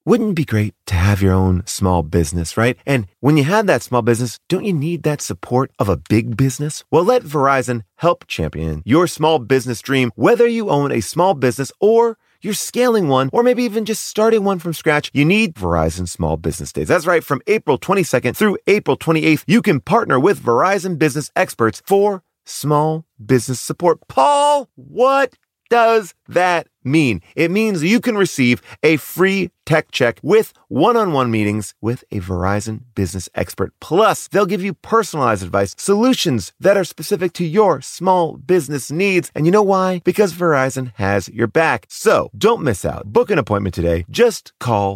Wouldn't it be great to have your own small business, right? And when you have that small business, don't you need that support of a big business? Well, let Verizon help champion your small business dream, whether you own a small business or you're scaling one, or maybe even just starting one from scratch. You need Verizon Small Business Days. That's right. From April 22nd through April 28th, you can partner with Verizon business experts for small business support. Paul, what does that mean? It means you can receive a free tech check with one-on-one meetings with a Verizon business expert. Plus, they'll give you personalized advice, solutions that are specific to your small business needs. And you know why? Because Verizon has your back. So don't miss out. Book an appointment today. Just call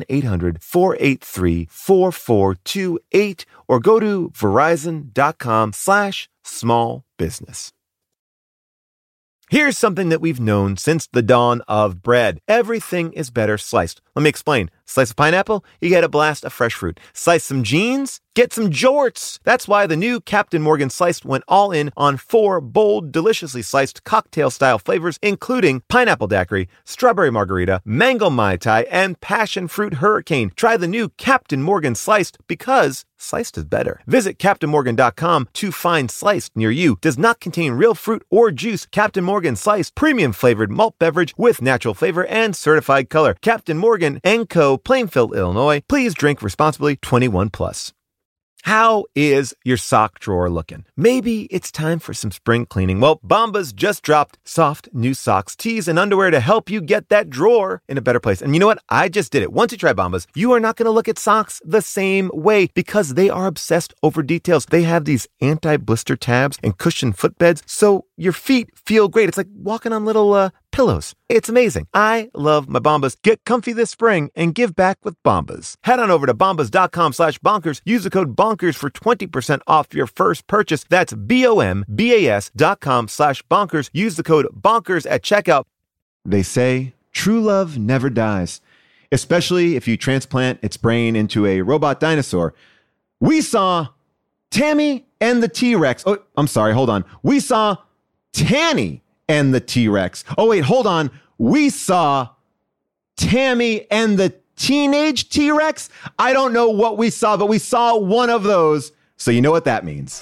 1-800-483-4428 or go to verizon.com/small business. Here's something that we've known since the dawn of bread. Everything is better sliced. Let me explain. Slice a pineapple, you get a blast of fresh fruit. Slice some jeans, get some jorts. That's why the new Captain Morgan Sliced went all in on 4 bold, deliciously sliced cocktail-style flavors, including pineapple daiquiri, strawberry margarita, mango mai tai, and passion fruit hurricane. Try the new Captain Morgan Sliced because sliced is better. Visit CaptainMorgan.com to find Sliced near you. Does not contain real fruit or juice. Captain Morgan Sliced, premium flavored malt beverage with natural flavor and certified color. Captain Morgan & Co., Plainfield, Illinois. Please drink responsibly. 21 plus. How is your sock drawer looking? Maybe it's time for some spring cleaning. Well, Bombas just dropped soft new socks, tees, and underwear to help you get that drawer in a better place. And you know what? I just did it. Once you try Bombas, you are not going to look at socks the same way because they are obsessed over details. They have these anti-blister tabs and cushioned footbeds, so your feet feel great. It's like walking on little pillows. It's amazing. I love my Bombas. Get comfy this spring and give back with Bombas. Head on over to bombas.com/bonkers. Use the code bonkers for 20% off your first purchase. That's BOMBAS.com/bonkers. Use the code bonkers at checkout. They say true love never dies, especially if you transplant its brain into a robot dinosaur. We saw Tammy and the T-Rex. Oh, I'm sorry. Hold on. We saw Tanny and the T-Rex. Oh, wait, hold on. We saw Tammy and the teenage T-Rex. I don't know what we saw, but we saw one of those. So you know what that means.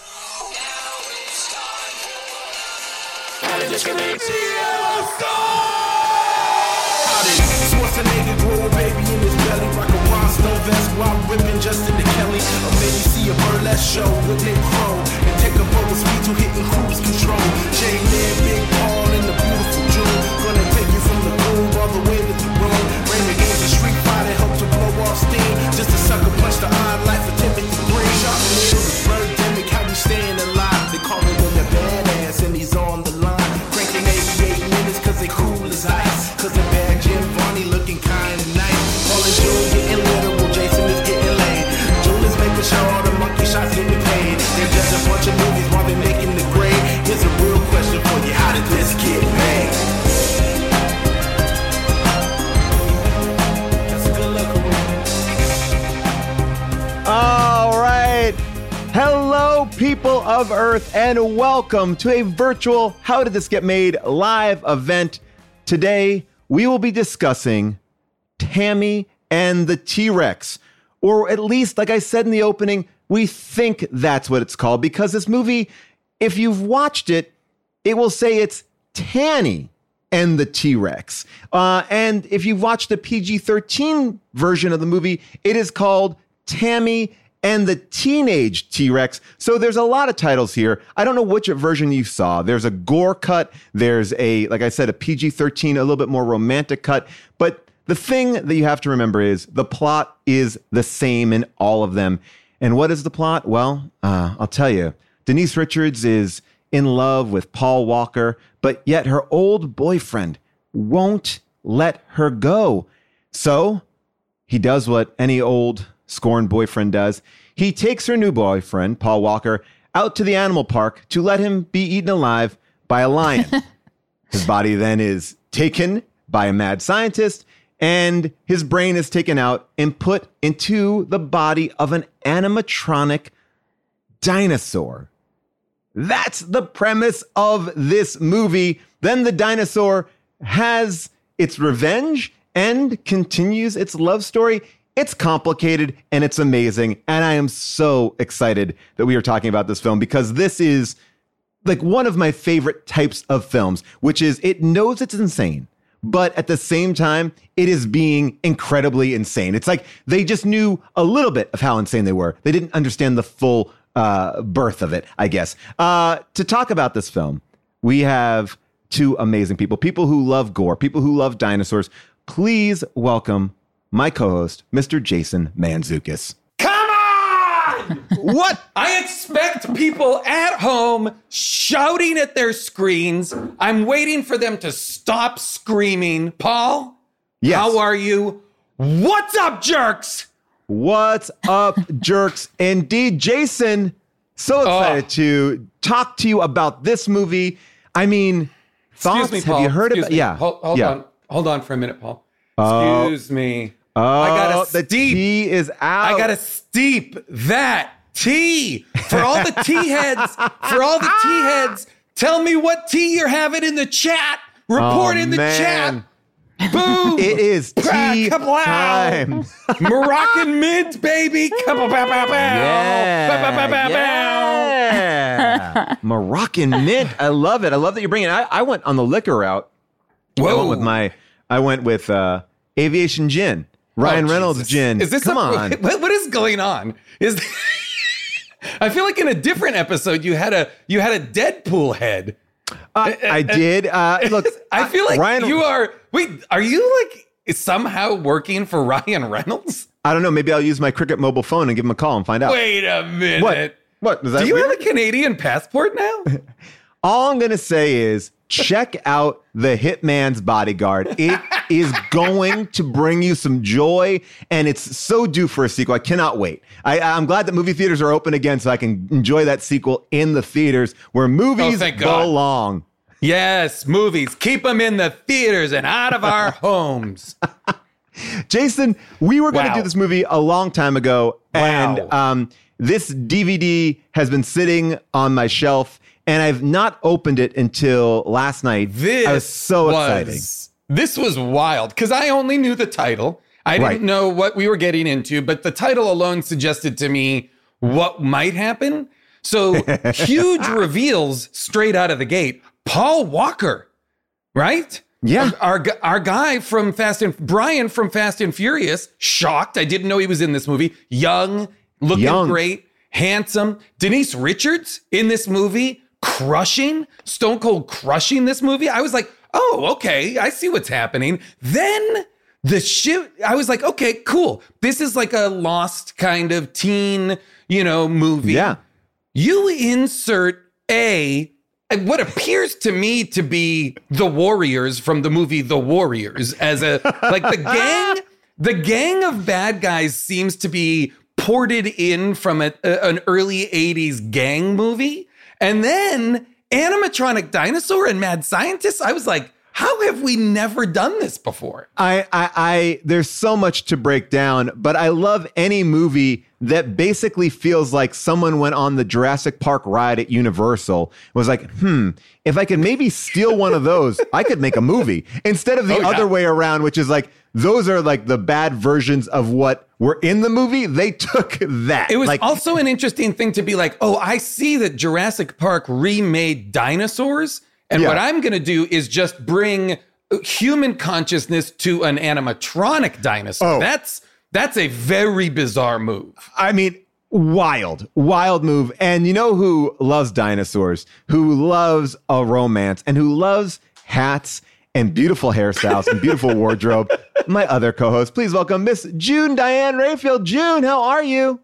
A burlesque show with Nick Crow and take a boat with speed to hitting cruise control. J-Man, Big Paul, and the beautiful June. Gonna take you from the groove all the way to the room. Bring the games of Street Fighter, help to blow off steam. Just a sucker punch the odd life for Timothy Green. Sharpnail, Birdemic, how we staying alive. They call him the badass and he's on the line. Cranking 88 minutes cause they cool as ice. Cause the bad Jim Varney looking kinda nice. Paul and June getting literal, Jason is getting laid. June is making sure all the monkey shots getting paid. They're just a bunch of movies while they're making the grade. Here's a real question for you. How did this get made? That's a good look. All right. Hello, people of Earth, and welcome to a virtual How Did This Get Made live event. Today, we will be discussing Tammy and the T-Rex. Or at least, like I said in the opening, we think that's what it's called because this movie, if you've watched it, it will say it's Tanny and the T-Rex. And if you've watched the PG-13 version of the movie, it is called Tammy and the Teenage T-Rex. So there's a lot of titles here. I don't know which version you saw. There's a gore cut. There's a, like I said, a PG-13, a little bit more romantic cut. But the thing that you have to remember is the plot is the same in all of them. And what is the plot? Well, I'll tell you. Denise Richards is in love with Paul Walker, but yet her old boyfriend won't let her go. So he does what any old scorned boyfriend does. He takes her new boyfriend, Paul Walker, out to the animal park to let him be eaten alive by a lion. His body then is taken by a mad scientist, and his brain is taken out and put into the body of an animatronic dinosaur. That's the premise of this movie. Then the dinosaur has its revenge and continues its love story. It's complicated and it's amazing. And I am so excited that we are talking about this film because this is like one of my favorite types of films, which is it knows it's insane, but at the same time, it is being incredibly insane. It's like they just knew a little bit of how insane they were. They didn't understand the full birth of it, I guess. To talk about this film, we have two amazing people who love gore, people who love dinosaurs. Please welcome my co-host, Mr. Jason Mantzoukas. Come on! What? I expect people at home shouting at their screens. I'm waiting for them to stop screaming. Paul, Yes. How are you? What's up, jerks? What's up, jerks? Indeed, Jason, so excited to talk to you about this movie. I mean, thoughts? Excuse me, Paul. Have you heard Excuse about? me. Yeah. Hold on for a minute, Paul. Excuse me. I gotta the tea is out. I gotta steep that tea for all the tea heads. For all the tea heads, tell me what tea you're having in the chat. Report in the chat. Boom! It is tea Kablow. time. Moroccan mint, baby. Yeah. Moroccan mint. I love it. I love that you're bringing it. I went on the liquor route. Whoa. I went with Aviation Gin. Ryan Reynolds Jesus. gin. Is this Come on. What is going on? I feel like in a different episode you had a Deadpool head. I did. Look, I feel like Ryan, you are. Wait, are you like somehow working for Ryan Reynolds? I don't know. Maybe I'll use my Cricket mobile phone and give him a call and find out. Wait a minute. What? Is that Do you weird? have a Canadian passport now? All I'm going to say is check out The Hitman's Bodyguard. It is going to bring you some joy, and it's so due for a sequel. I cannot wait. I'm glad that movie theaters are open again so I can enjoy that sequel in the theaters where movies thank God. belong. Yes, movies. Keep them in the theaters and out of our homes. Jason, we were going to Wow. do this movie a long time ago, Wow. and this DVD has been sitting on my shelf, and I've not opened it until last night. I was so excited. This was wild because I only knew the title. I didn't Right. know what we were getting into, but the title alone suggested to me what might happen. So huge reveals straight out of the gate. Paul Walker, right? Yeah. Our guy from Brian from Fast and Furious, shocked. I didn't know he was in this movie. Young, looking great, handsome. Denise Richards in this movie, Stone Cold crushing this movie. I was like, oh, okay, I see what's happening. Then I was like, okay, cool. This is like a Lost kind of teen, movie. Yeah. You insert what appears to me to be the Warriors from the movie The Warriors as the gang of bad guys seems to be ported in from an early 80s gang movie. And then animatronic dinosaur and mad scientist. I was like, how have we never done this before? There's so much to break down, but I love any movie that basically feels like someone went on the Jurassic Park ride at Universal, was like, if I could maybe steal one of those, I could make a movie. Instead of the other way around, which is like, those are like the bad versions of what were in the movie. They took that. It was also an interesting thing to be like, oh, I see that Jurassic Park remade dinosaurs. And what I'm going to do is just bring human consciousness to an animatronic dinosaur. Oh. That's a very bizarre move. I mean, wild move. And you know who loves dinosaurs, who loves a romance, and who loves hats and beautiful hairstyles and beautiful wardrobe? My other co-host, please welcome Miss June Diane Rayfield. June, how are you?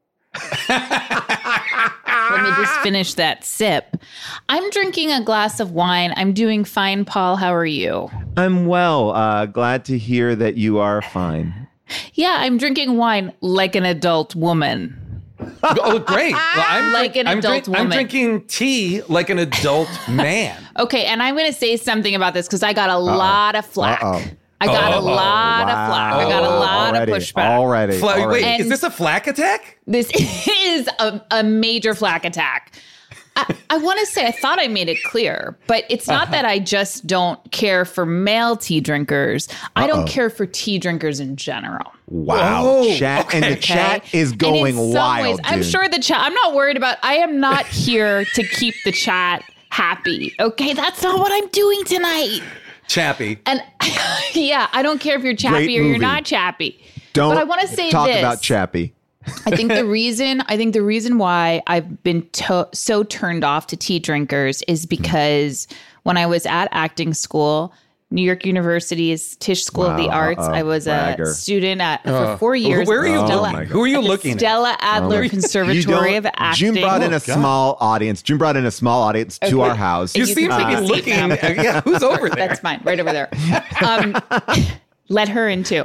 Let me just finish that sip. I'm drinking a glass of wine. I'm doing fine, Paul. How are you? I'm well. Glad to hear that you are fine. Yeah, I'm drinking wine like an adult woman. Oh, great. Well, I'm woman. drinking tea like an adult man. Okay, and I'm going to say something about this because I got a lot of flack. I got a lot of flack. I got a lot of pushback. Already. Wait, is this a flack attack? This is a major flack attack. I want to say, I thought I made it clear, but it's not that I just don't care for male tea drinkers. I don't care for tea drinkers in general. Wow. Oh, Chat okay. and the chat is And in going some wild. ways, I'm dude. sure the chat, I'm not worried about, I am not here to keep the chat happy. Okay. That's not what I'm doing tonight. Chappie. And yeah, I don't care if you're chappy Great or you're movie. not chappy. Don't But I want to say talk this. about Chappie. I think the reason why I've been so turned off to tea drinkers is because when I was at acting school, New York University's Tisch School of the Arts, I was bragger. a student for 4 years. Where are you Oh, looking? my Who are you at the looking at? Stella Adler You Conservatory of don't- Acting. June brought in a small audience. June brought in a small audience to our house. You You seem can to be see looking. them. Yeah, who's over there? That's fine, right over there. Let her in too.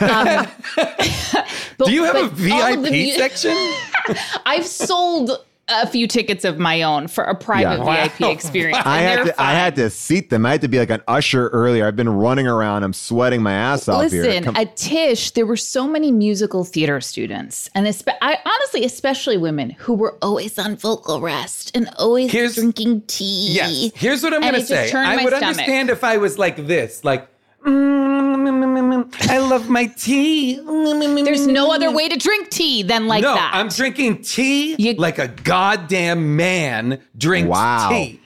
Do you have a VIP section? I've sold a few tickets of my own for a private Yeah. VIP experience. I and had they're to. I had fine. to seat them. I had to be like an usher earlier. I've been running around. I'm sweating my ass off here. Listen, at Tisch, there were so many musical theater students, and honestly, especially women, who were always on vocal rest and always drinking tea. Yes. Here's what I'm And going it to just say. turned I my would stomach. understand if I was like this, like, I love my tea. There's no other way to drink tea than like no, that. I'm drinking tea like a goddamn man drinks Wow. tea.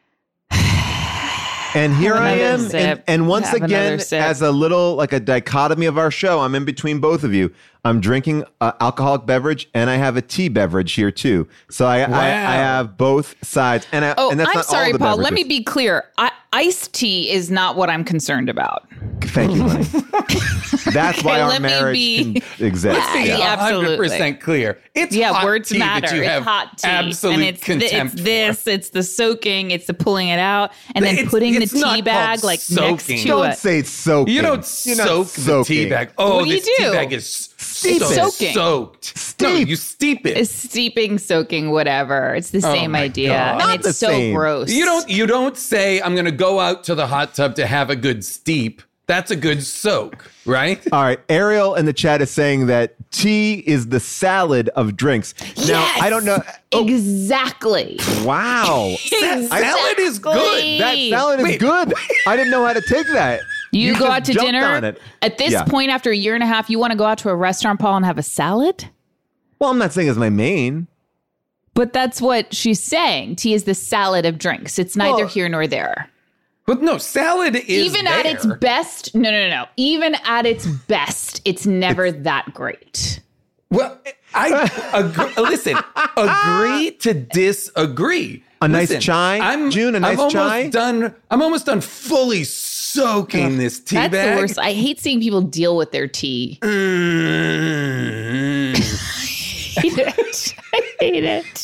And here I another am. sip. And once Have again, another sip. as a little like a dichotomy of our show, I'm in between both of you. I'm drinking an alcoholic beverage and I have a tea beverage here too. So I have both sides. And that's I'm not sorry, all the Paul. Let beverages. me be clear. Iced tea is not what I'm concerned about. Thank you, honey. That's why our let me marriage be- can exist. Yeah, absolutely. 100% clear. It's hot words tea matter. that you It's have hot tea, absolute and it's contempt it's it's the soaking, it's the pulling it out, and then It's- putting the it's not tea bag called like next soaking. to Don't it. say soaking. You don't You're not soak the soaking. tea bag. Oh, What do you this tea do? bag is Steep so it. Soaking. soaked. No, Steep. you steep it. It's steeping, soaking, whatever. It's the same my idea, God. and Not it's the so same. gross. You don't say I'm going to go out to the hot tub to have a good steep. That's a good soak, right? All right, Ariel in the chat is saying that tea is the salad of drinks. Now, Yes! I don't know. Exactly. Wow. Salad is good. That salad is good. I didn't know how to take that. You go just out to jumped dinner. on it. At this Yeah. point, after a year and a half, you want to go out to a restaurant, Paul, and have a salad? Well, I'm not saying it's my main. But that's what she's saying. Tea is the salad of drinks. It's neither Well- here nor there. But no, salad is Even at its there. best, no. Even at its best, it's never that great. Well, I agree. Listen, agree to disagree. A nice Listen, chai? June, a nice I'm chai? I'm almost done fully soaking this tea That's bag. the worst. I hate seeing people deal with their tea. Mm. I hate it.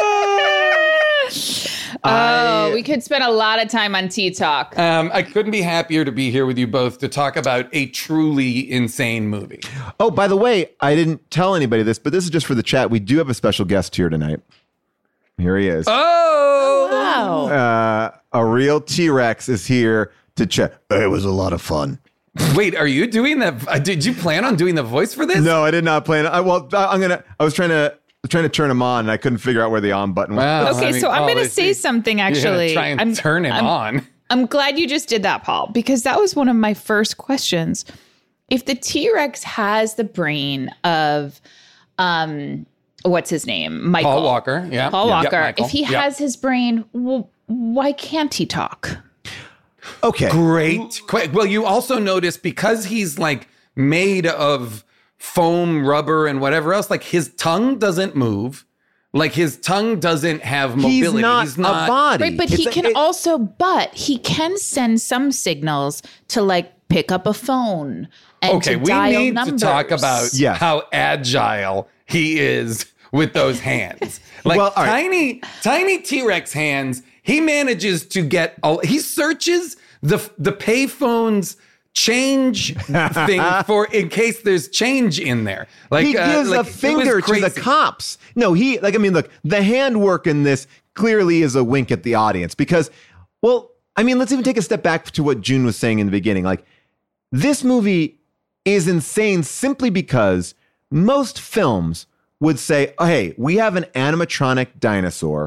We could spend a lot of time on tea talk. I couldn't be happier to be here with you both to talk about a truly insane movie. Oh, by the way, I didn't tell anybody this, but this is just for the chat. We do have a special guest here tonight. Here he is. Oh, Wow. A real T-Rex is here to chat. It was a lot of fun. wait, are you doing that? Did you plan on doing the voice for this? No, I did not plan. I was trying to turn him on, and I couldn't figure out where the on button was. Wow. Okay, I mean, so I'm oh, going to they say see- something You're gonna actually. try and turn him on. I'm glad you just did that, Paul, because that was one of my first questions. If the T-Rex has the brain of, what's his name? Michael. Paul Walker. Yeah. Paul Yeah, Walker. Michael. If he Yeah. has his brain, well, why can't he talk? Okay. Great. Well, you also notice because he's like made of foam, rubber, and whatever else, like his tongue doesn't move. Like his tongue doesn't have mobility. He's not a body. Right, but he can send some signals to like pick up a phone and Okay, to we dial need numbers. to talk about Yes. how agile he is with those hands. Like Well, all right. tiny T-Rex hands. He manages to get. He searches the payphone's change thing for in case there's change in there. Like He gives like, a it was finger to the crazy. cops. No, look, the handwork in this clearly is a wink at the audience because, well, I mean, let's even take a step back to what June was saying in the beginning. Like, this movie is insane simply because most films would say, oh, hey, we have an animatronic dinosaur.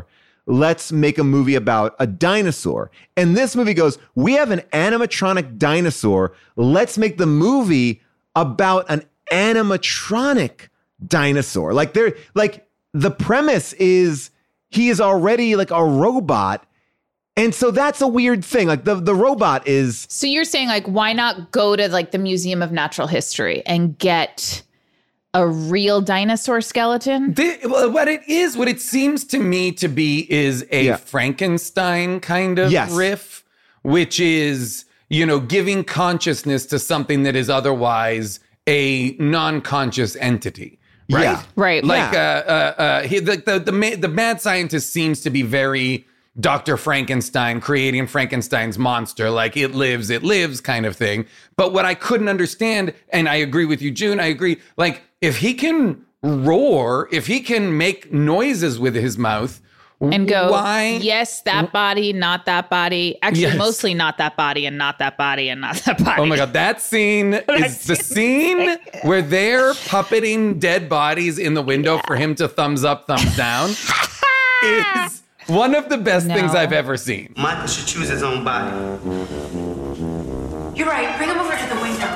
let's make a movie about a dinosaur. And this movie goes, we have an animatronic dinosaur. Let's make the movie about an animatronic dinosaur. Like the premise is he is already like a robot. And so that's a weird thing. Like the robot is. So you're saying like, why not go to like the Museum of Natural History and get a real dinosaur skeleton? What it seems to me to be is a Frankenstein kind of riff, which is, giving consciousness to something that is otherwise a non-conscious entity. Right. Yeah. Right. Like the mad scientist seems to be very Dr. Frankenstein, creating Frankenstein's monster, like it lives kind of thing. But what I couldn't understand, and I agree with you, June, I agree, like if he can roar, if he can make noises with his mouth, and go, why? Yes, that body, not that body. Actually, mostly not that body and not that body and not that body. Oh my God, that scene is the scene where they're puppeting dead bodies in the window for him to thumbs up, thumbs down is one of the best things I've ever seen. Michael should choose his own body. You're right. Bring him over to the window.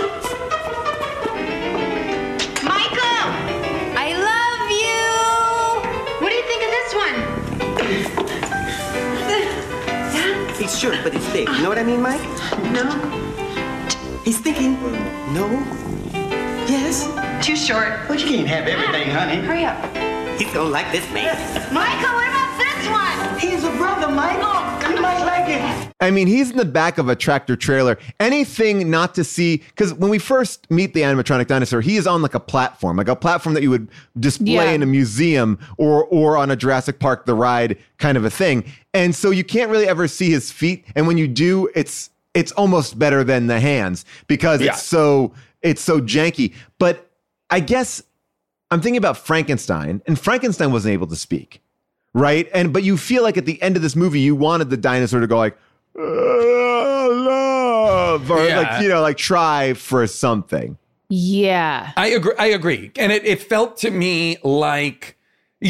Michael! I love you! What do you think of this one? He's short, but he's thick. You know what I mean, Mike? No. He's thinking. No. Yes. Too short. But you can't have everything, honey. Hurry up. He's gonna like this man. Michael, what about this one? He's a brother, Mike. You might like it. I mean, he's in the back of a tractor trailer. Anything not to see, because when we first meet the animatronic dinosaur, he is on like a platform that you would display in a museum or on a Jurassic Park The Ride kind of a thing. And so you can't really ever see his feet. And when you do, it's almost better than the hands because it's so janky. But I guess I'm thinking about Frankenstein, and Frankenstein wasn't able to speak. Right. But you feel like at the end of this movie, you wanted the dinosaur to go like, love, or like try for something. Yeah. I agree. And it felt to me like,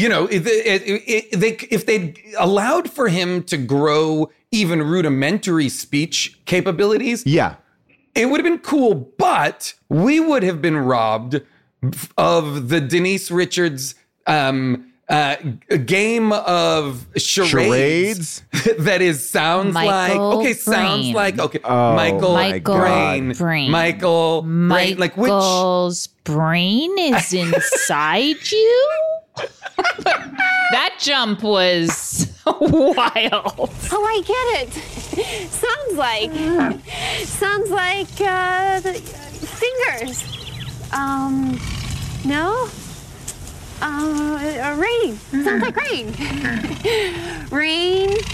if they'd allowed for him to grow even rudimentary speech capabilities. Yeah. It would have been cool, but we would have been robbed of the Denise Richards, a game of charades that sounds Michael like Brain. Michael Brain. Michael's brain is inside you. That jump was wild. Oh, I get it. Sounds like fingers. No. Rain. Sounds like rain. Rain,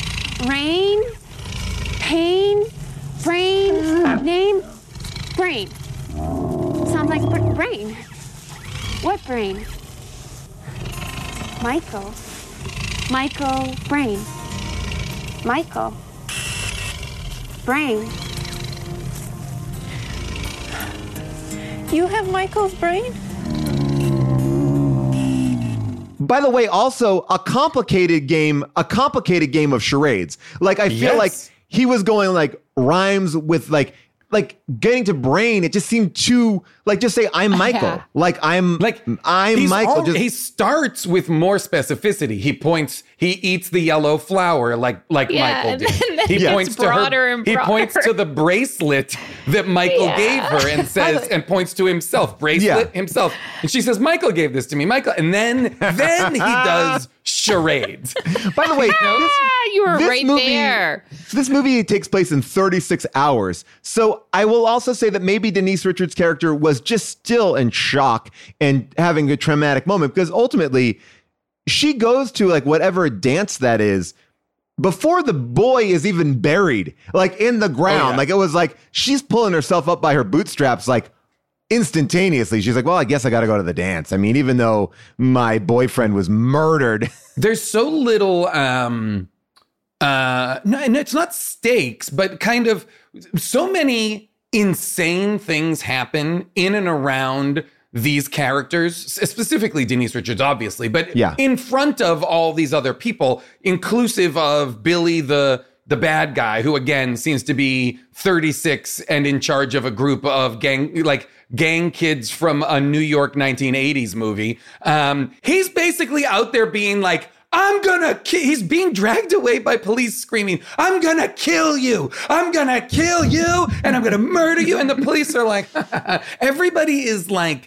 pain, brain, name, brain. Sounds like brain. What brain? Michael, brain. Michael, brain. You have Michael's brain? By the way, also a complicated game of charades. Like I feel like he was going like rhymes with like getting to brain. It just seemed too like just say I'm Michael. I'm Michael. He starts with more specificity. He eats the yellow flower like Michael did. He points to her. He points to the bracelet that Michael gave her and says and points to himself. Himself. And she says, Michael gave this to me, Michael. And then he does charades. By the way, you were right there. This movie takes place in 36 hours. So I will also say that maybe Denise Richards' character was just still in shock and having a traumatic moment because ultimately she goes to like whatever dance that is before the boy is even buried, like in the ground. Like it was like she's pulling herself up by her bootstraps like instantaneously. She's like, well, I guess I got to go to the dance. I mean, even though my boyfriend was murdered. There's so little, no, it's not stakes, but kind of so many insane things happen in and around these characters, specifically Denise Richards, obviously, but Yeah. in front of all these other people, inclusive of Billy, the bad guy, who again seems to be 36 and in charge of a group of gang kids from a New York 1980s movie. He's basically out there being like, he's being dragged away by police screaming, I'm gonna kill you, I'm gonna kill you, and I'm gonna murder you. And the police are like, everybody is like,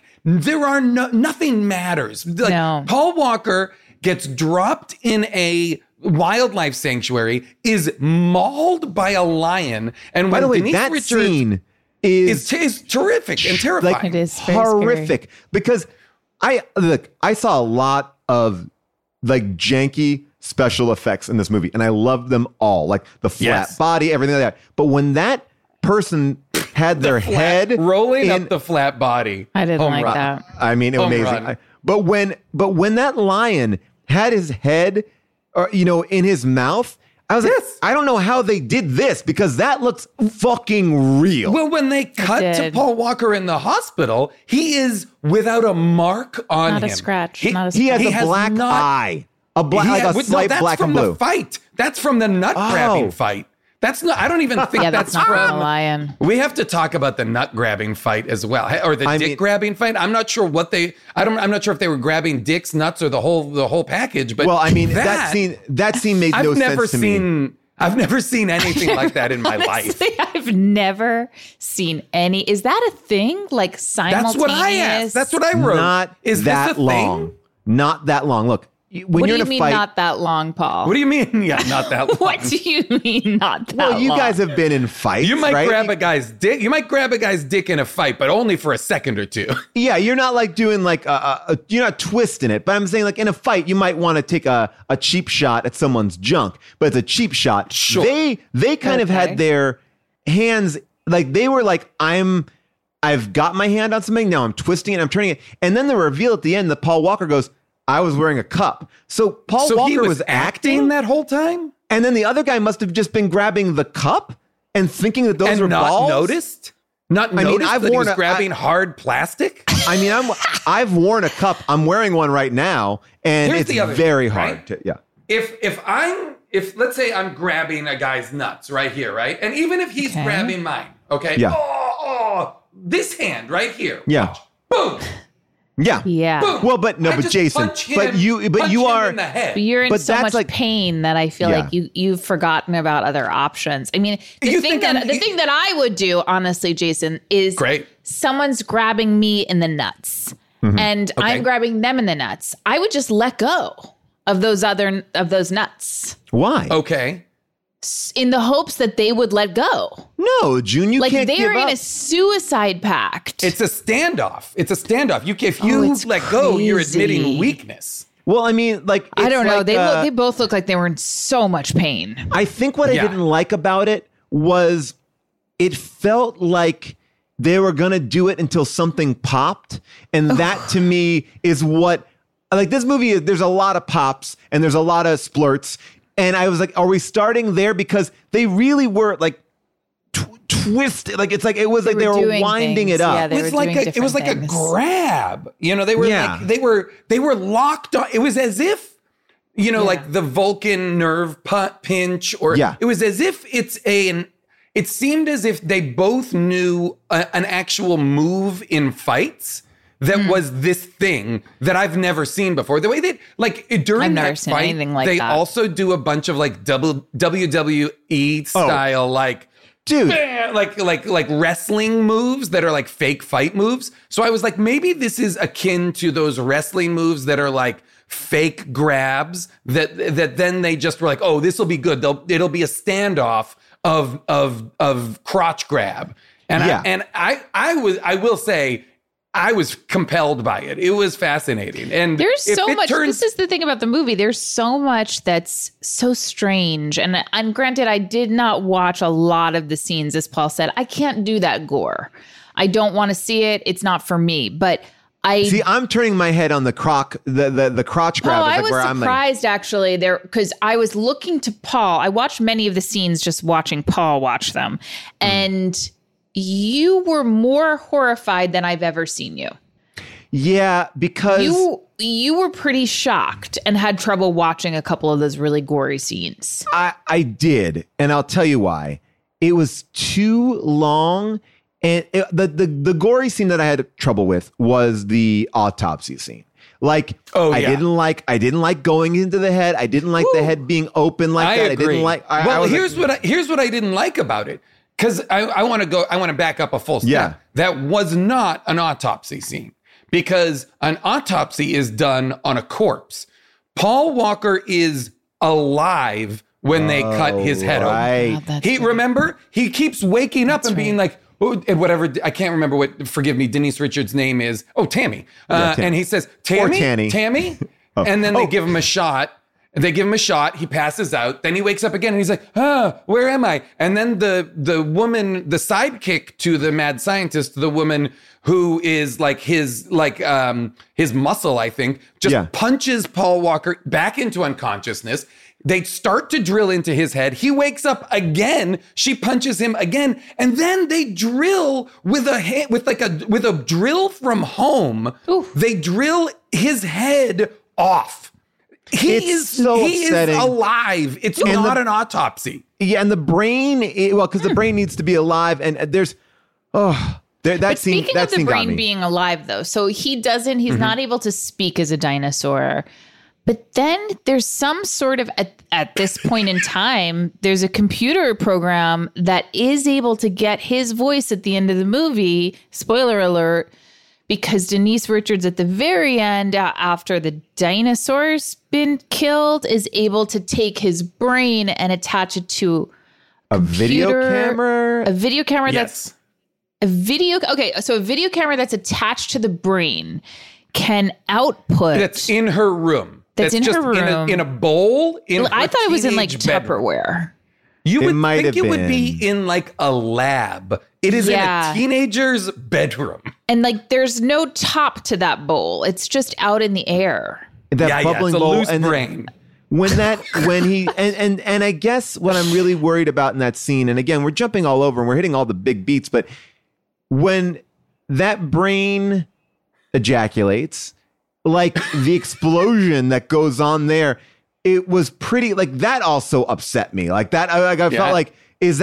nothing matters. Like, No. Paul Walker gets dropped in a wildlife sanctuary, is mauled by a lion. And By the way, Denise that Richards scene is terrific and terrifying. like It is very horrific because I saw a lot of like janky special effects in this movie, and I loved them all, like the flat Yes. body, everything like that. But when that person had their head rolling in, up the flat body. I didn't Home like run. that. I mean, Home amazing. run. But when that lion had his head, in his mouth, I was Yes. like, I don't know how they did this because that looks fucking real. Well, when they cut to did. Paul Walker in the hospital, he is without a mark on Not him. a scratch. He, Not a he has he a has black not- eye, a black, he like had- a no, slight that's black from and blue. the fight. That's from the nut grabbing Oh. fight. That's not. I don't even think Yeah, that's not from the lion. We have to talk about the nut grabbing fight as well, or the dick grabbing fight. I'm not sure what they. I'm not sure if they were grabbing dicks, nuts, or the whole package. But Well, I mean, that scene made no sense to me. I've never seen anything like that in my life. Honestly, I've never seen any. Is that a thing? Like simultaneous? That's what I asked. That's what I wrote. Not Is that this a long. thing? Not that long. Look, when What you're do you in a mean fight, not that long, Paul? What do you mean? Yeah, not that long. What do you mean not that well, you long? guys have been in fights. You might right? grab a guy's dick. You might grab a guy's dick in a fight, but only for a second or two. Yeah, you're not like doing like you're not twisting it. But I'm saying like in a fight, you might want to take a cheap shot at someone's junk, but it's a cheap shot. Sure. They kind of Okay. had their hands like they were like I've got my hand on something now. I'm twisting it. I'm turning it, and then the reveal at the end that Paul Walker goes, I was wearing a cup. So Paul So Walker he was acting, that whole time and then the other guy must have just been grabbing the cup and thinking that those and were not balls. noticed. Not mean, noticed I've that he worn was a- grabbing hard plastic. I mean, I've worn a cup. I'm wearing one right now, and Here's it's the other very thing, hard right? to. Yeah. If let's say I'm grabbing a guy's nuts right here, right, and even if he's Okay. grabbing mine, okay, Yeah. this hand right here, Yeah. watch. Boom, Yeah. Yeah. boom. Well, but no, I but just Jason, punch him, but you punch him are. in the head. But you're in But so that's much like- pain that I feel Yeah. like you've forgotten about other options. I mean, You think I'm- the thing that I would do, honestly, Jason, is Great. someone's grabbing me in the nuts and Okay. I'm grabbing them in the nuts. I would just let go of those nuts Why? Okay. in the hopes that they would let go. No, June, you Like can't they're give in up. a suicide pact. It's a standoff. If you it's let go, you're crazy. admitting weakness. Well, I mean, like I it's don't know. like, They both look like they were in so much pain. I think what I Yeah. didn't like about it was it felt like they were gonna do it until something popped, and that to me is what like this movie is. There's a lot of pops and there's a lot of splurts, and I was like, are we starting there because they really were like twisted? Like it's like it was like they were doing winding things. it up. Yeah, they It was were like doing it was like different a things. grab. You know, they were Yeah. like they were locked on. It was as if like the Vulcan nerve pinch, or Yeah. it was as if it seemed as if they both knew an actual move in fights that was this thing that I've never seen before. The way they during I've never that seen fight, anything like they that. also do a bunch of like WWE style Dude, like wrestling moves that are like fake fight moves. So I was like, maybe this is akin to those wrestling moves that are like fake grabs that then they just were like, oh, this will be good. It'll be a standoff of crotch grab. And Yeah. I will say I was compelled by it. It was fascinating. And There's if so it much. turns- This is the thing about the movie. There's so much that's so strange. And granted, I did not watch a lot of the scenes, as Paul said. I can't do that gore. I don't want to see it. It's not for me. But see, I'm turning my head on the crotch grab. I It's like was where I'm like, surprised actually there because I was looking to Paul. I watched many of the scenes just watching Paul watch them, and you were more horrified than I've ever seen you. Yeah, because you were pretty shocked and had trouble watching a couple of those really gory scenes. I did, and I'll tell you why. It was too long, and the gory scene that I had trouble with was the autopsy scene. Like, I didn't like going into the head. I didn't like the head being open like that. Agree. I didn't like. Here's what I didn't like about it. Because I want to back up a full step. Yeah. That was not an autopsy scene, because an autopsy is done on a corpse. Paul Walker is alive when they cut his head open. Right. He keeps waking up and being like, oh, and whatever, I can't remember what, forgive me, Denise Richards' name is. Oh, Tammy. Tammy. And he says, Tammy? Or Tanny. Tammy? And then they give him a shot. They give him a shot. He passes out. Then he wakes up again and he's like, where am I? And then the woman, the sidekick to the mad scientist, the woman who is like his muscle, I think, just punches Paul Walker back into unconsciousness. They start to drill into his head. He wakes up again. She punches him again. And then they drill with a drill from home. Oof. They drill his head off. He is alive. It's not an autopsy. Yeah, and the brain, because the brain needs to be alive, and there's, that scene. Speaking That of the scene got brain me. being alive, though, so he's not able to speak as a dinosaur. But then there's some sort of, at this point in time, there's a computer program that is able to get his voice at the end of the movie. Spoiler alert. Because Denise Richards at the very end, after the dinosaur's been killed, is able to take his brain and attach it to a video camera. A video camera Yes. a video camera that's attached to the brain can output. That's in her room. That's in her room. In a bowl. I thought it was in like teenage bedroom. Tupperware. You It would might think have it would been. be in like a lab. It is in a teenager's bedroom. And like there's no top to that bowl. It's just out in the air. That bubbling it's a bowl loose and brain. when he and I guess what I'm really worried about in that scene, and again, we're jumping all over and we're hitting all the big beats, but when that brain ejaculates, like the explosion that goes on there, it was pretty, like that also upset me. Like that, I felt like, does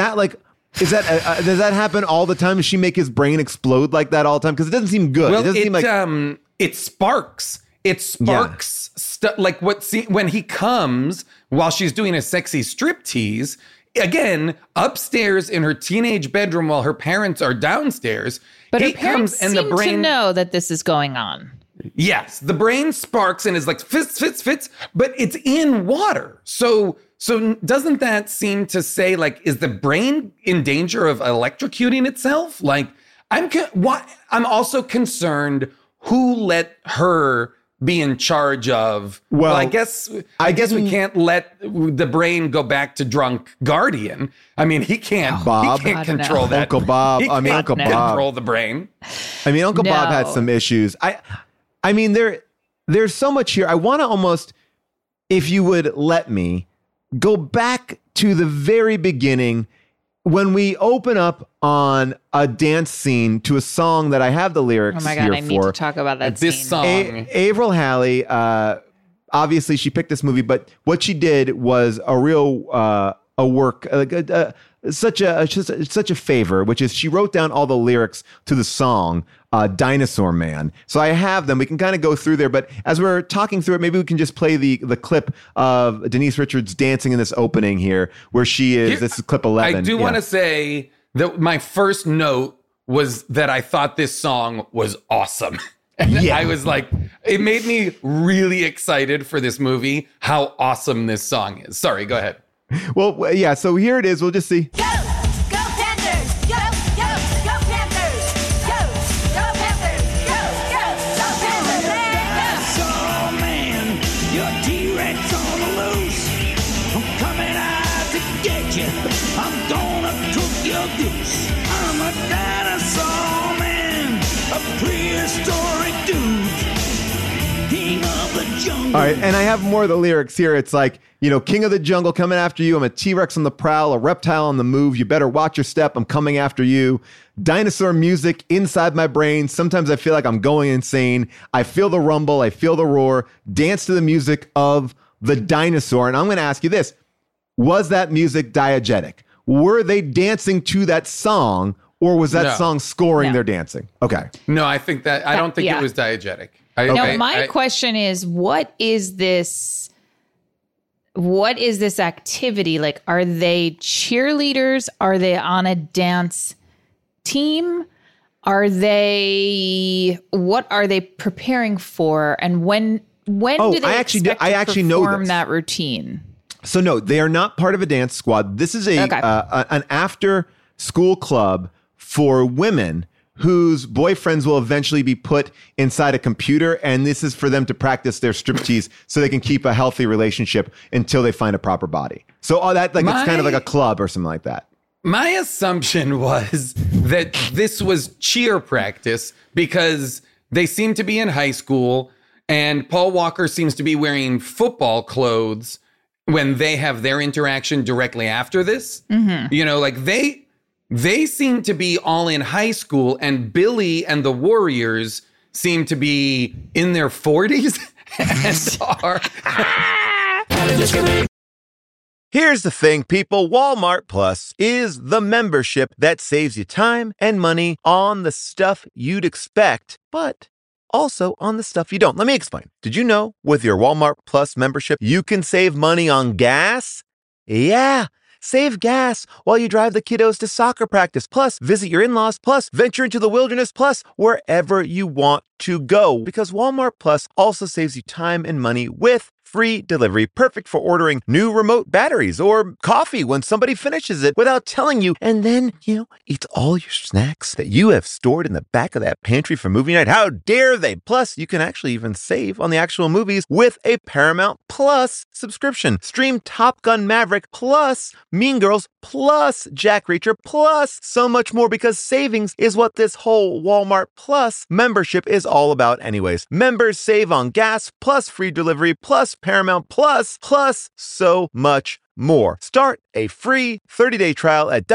that happen all the time? Does she make his brain explode like that all the time? Because it doesn't seem good. Well, it doesn't seem like it sparks. It sparks like when he comes while she's doing a sexy striptease. Again, upstairs in her teenage bedroom while her parents are downstairs. But he her parents comes and seem the brain to know that this is going on. Yes, the brain sparks and is like fits, but it's in water. So doesn't that seem to say, like, is the brain in danger of electrocuting itself? Like, I'm also concerned who let her be in charge of. Well, I guess we can't let the brain go back to drunk guardian. I mean, he can't. Bob? He can't control that. Uncle Bob. He I mean, can't Uncle Bob. control the brain. I mean, Uncle Bob had some issues. I mean, there's so much here. I want to almost, if you would let me, go back to the very beginning when we open up on a dance scene to a song that I have the lyrics Oh my God, here I need for. to talk about that This scene. song. Avril Halley, obviously she picked this movie, but what she did was a real a work, such a favor, which is she wrote down all the lyrics to the song Dinosaur Man. So I have them. We can kind of go through there, but as we're talking through it, maybe we can just play the clip of Denise Richards dancing in this opening here, where she is. This is clip 11. I do want to say that my first note was that I thought this song was awesome. And I was like, it made me really excited for this movie, how awesome this song is. Sorry, go ahead. Well, yeah, so here it is. We'll just see. Go Panthers! Go Panthers! Go Panthers! Go Panthers! Dinosaur man, your T-Rex on the loose. I'm coming out to get you. I'm gonna cook your goose. I'm a dinosaur man, a prehistoric dude. King of the All right, and I have more of the lyrics here. It's like, king of the jungle coming after you. I'm a T-Rex on the prowl, a reptile on the move. You better watch your step. I'm coming after you. Dinosaur music inside my brain. Sometimes I feel like I'm going insane. I feel the rumble. I feel the roar. Dance to the music of the dinosaur. And I'm going to ask you this. Was that music diegetic? Were they dancing to that song, or was that song scoring their dancing? Okay. No, I think that I don't think it was diegetic. My question is, what is this activity? Like, are they cheerleaders? Are they on a dance team? What are they preparing for? And when do they expect to perform that routine? So no, they are not part of a dance squad. This is an after school club for women whose boyfriends will eventually be put inside a computer. And this is for them to practice their striptease so they can keep a healthy relationship until they find a proper body. So all that, it's kind of like a club or something like that. My assumption was that this was cheer practice because they seem to be in high school and Paul Walker seems to be wearing football clothes when they have their interaction directly after this. Mm-hmm. They seem to be all in high school, and Billy and the Warriors seem to be in their 40s and are... Here's the thing, people. Walmart Plus is the membership that saves you time and money on the stuff you'd expect, but also on the stuff you don't. Let me explain. Did you know with your Walmart Plus membership, you can save money on gas? Yeah. Save gas while you drive the kiddos to soccer practice, plus visit your in-laws, plus venture into the wilderness, plus wherever you want to go. Because Walmart Plus also saves you time and money with free delivery, perfect for ordering new remote batteries or coffee when somebody finishes it without telling you. And then, eats all your snacks that you have stored in the back of that pantry for movie night. How dare they? Plus, you can actually even save on the actual movies with a Paramount Plus subscription. Stream Top Gun Maverick plus Mean Girls plus Jack Reacher plus so much more, because savings is what this whole Walmart Plus membership is all about anyways. Members save on gas plus free delivery plus Paramount plus so much more. Start a free 30-day trial at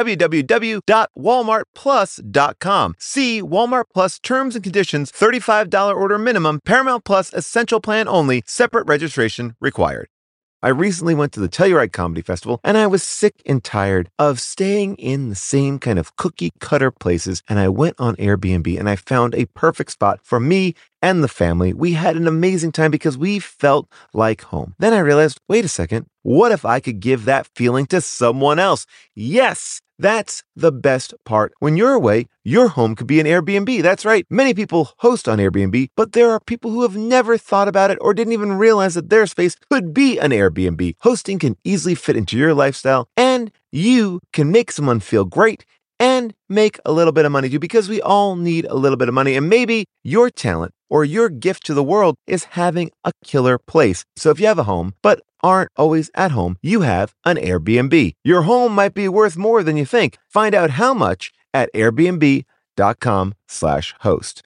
www.walmartplus.com. See Walmart Plus terms and conditions. $35 order minimum. Paramount Plus essential plan only. Separate registration required. I recently went to the Telluride Comedy Festival, and I was sick and tired of staying in the same kind of cookie-cutter places, and I went on Airbnb, and I found a perfect spot for me and the family. We had an amazing time because we felt like home. Then I realized, wait a second, what if I could give that feeling to someone else? Yes! That's the best part. When you're away, your home could be an Airbnb. That's right. Many people host on Airbnb, but there are people who have never thought about it or didn't even realize that their space could be an Airbnb. Hosting can easily fit into your lifestyle, and you can make someone feel great and make a little bit of money too, because we all need a little bit of money. And maybe your talent or your gift to the world is having a killer place. So if you have a home, but aren't always at home, you have an Airbnb. Your home might be worth more than you think. Find out how much at airbnb.com/host.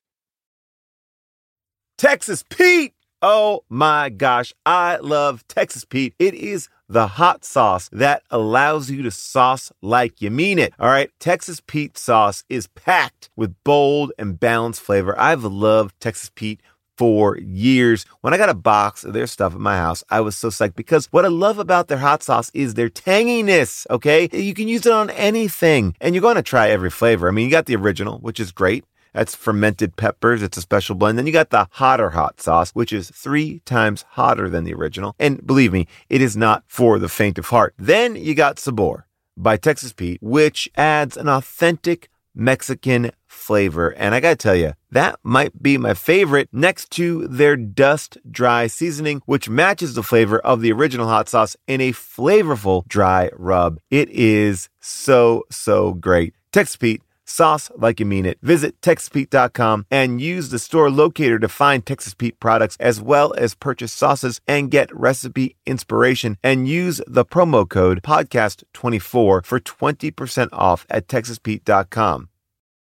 Texas Pete. Oh my gosh, I love Texas Pete. It is the hot sauce that allows you to sauce like you mean it. All right, Texas Pete sauce is packed with bold and balanced flavor. I've loved Texas Pete for years. When I got a box of their stuff at my house, I was so psyched because what I love about their hot sauce is their tanginess, okay? You can use it on anything, and you're going to try every flavor. I mean, you got the original, which is great. That's fermented peppers. It's a special blend. Then you got the hotter hot sauce, which is 3 times hotter than the original. And believe me, it is not for the faint of heart. Then you got Sabor by Texas Pete, which adds an authentic Mexican flavor. And I gotta tell you, that might be my favorite next to their dust dry seasoning, which matches the flavor of the original hot sauce in a flavorful dry rub. It is so great. Texas Pete, sauce like you mean it. Visit TexasPete.com and use the store locator to find Texas Pete products, as well as purchase sauces and get recipe inspiration. And use the promo code podcast24 for 20% off at TexasPete.com.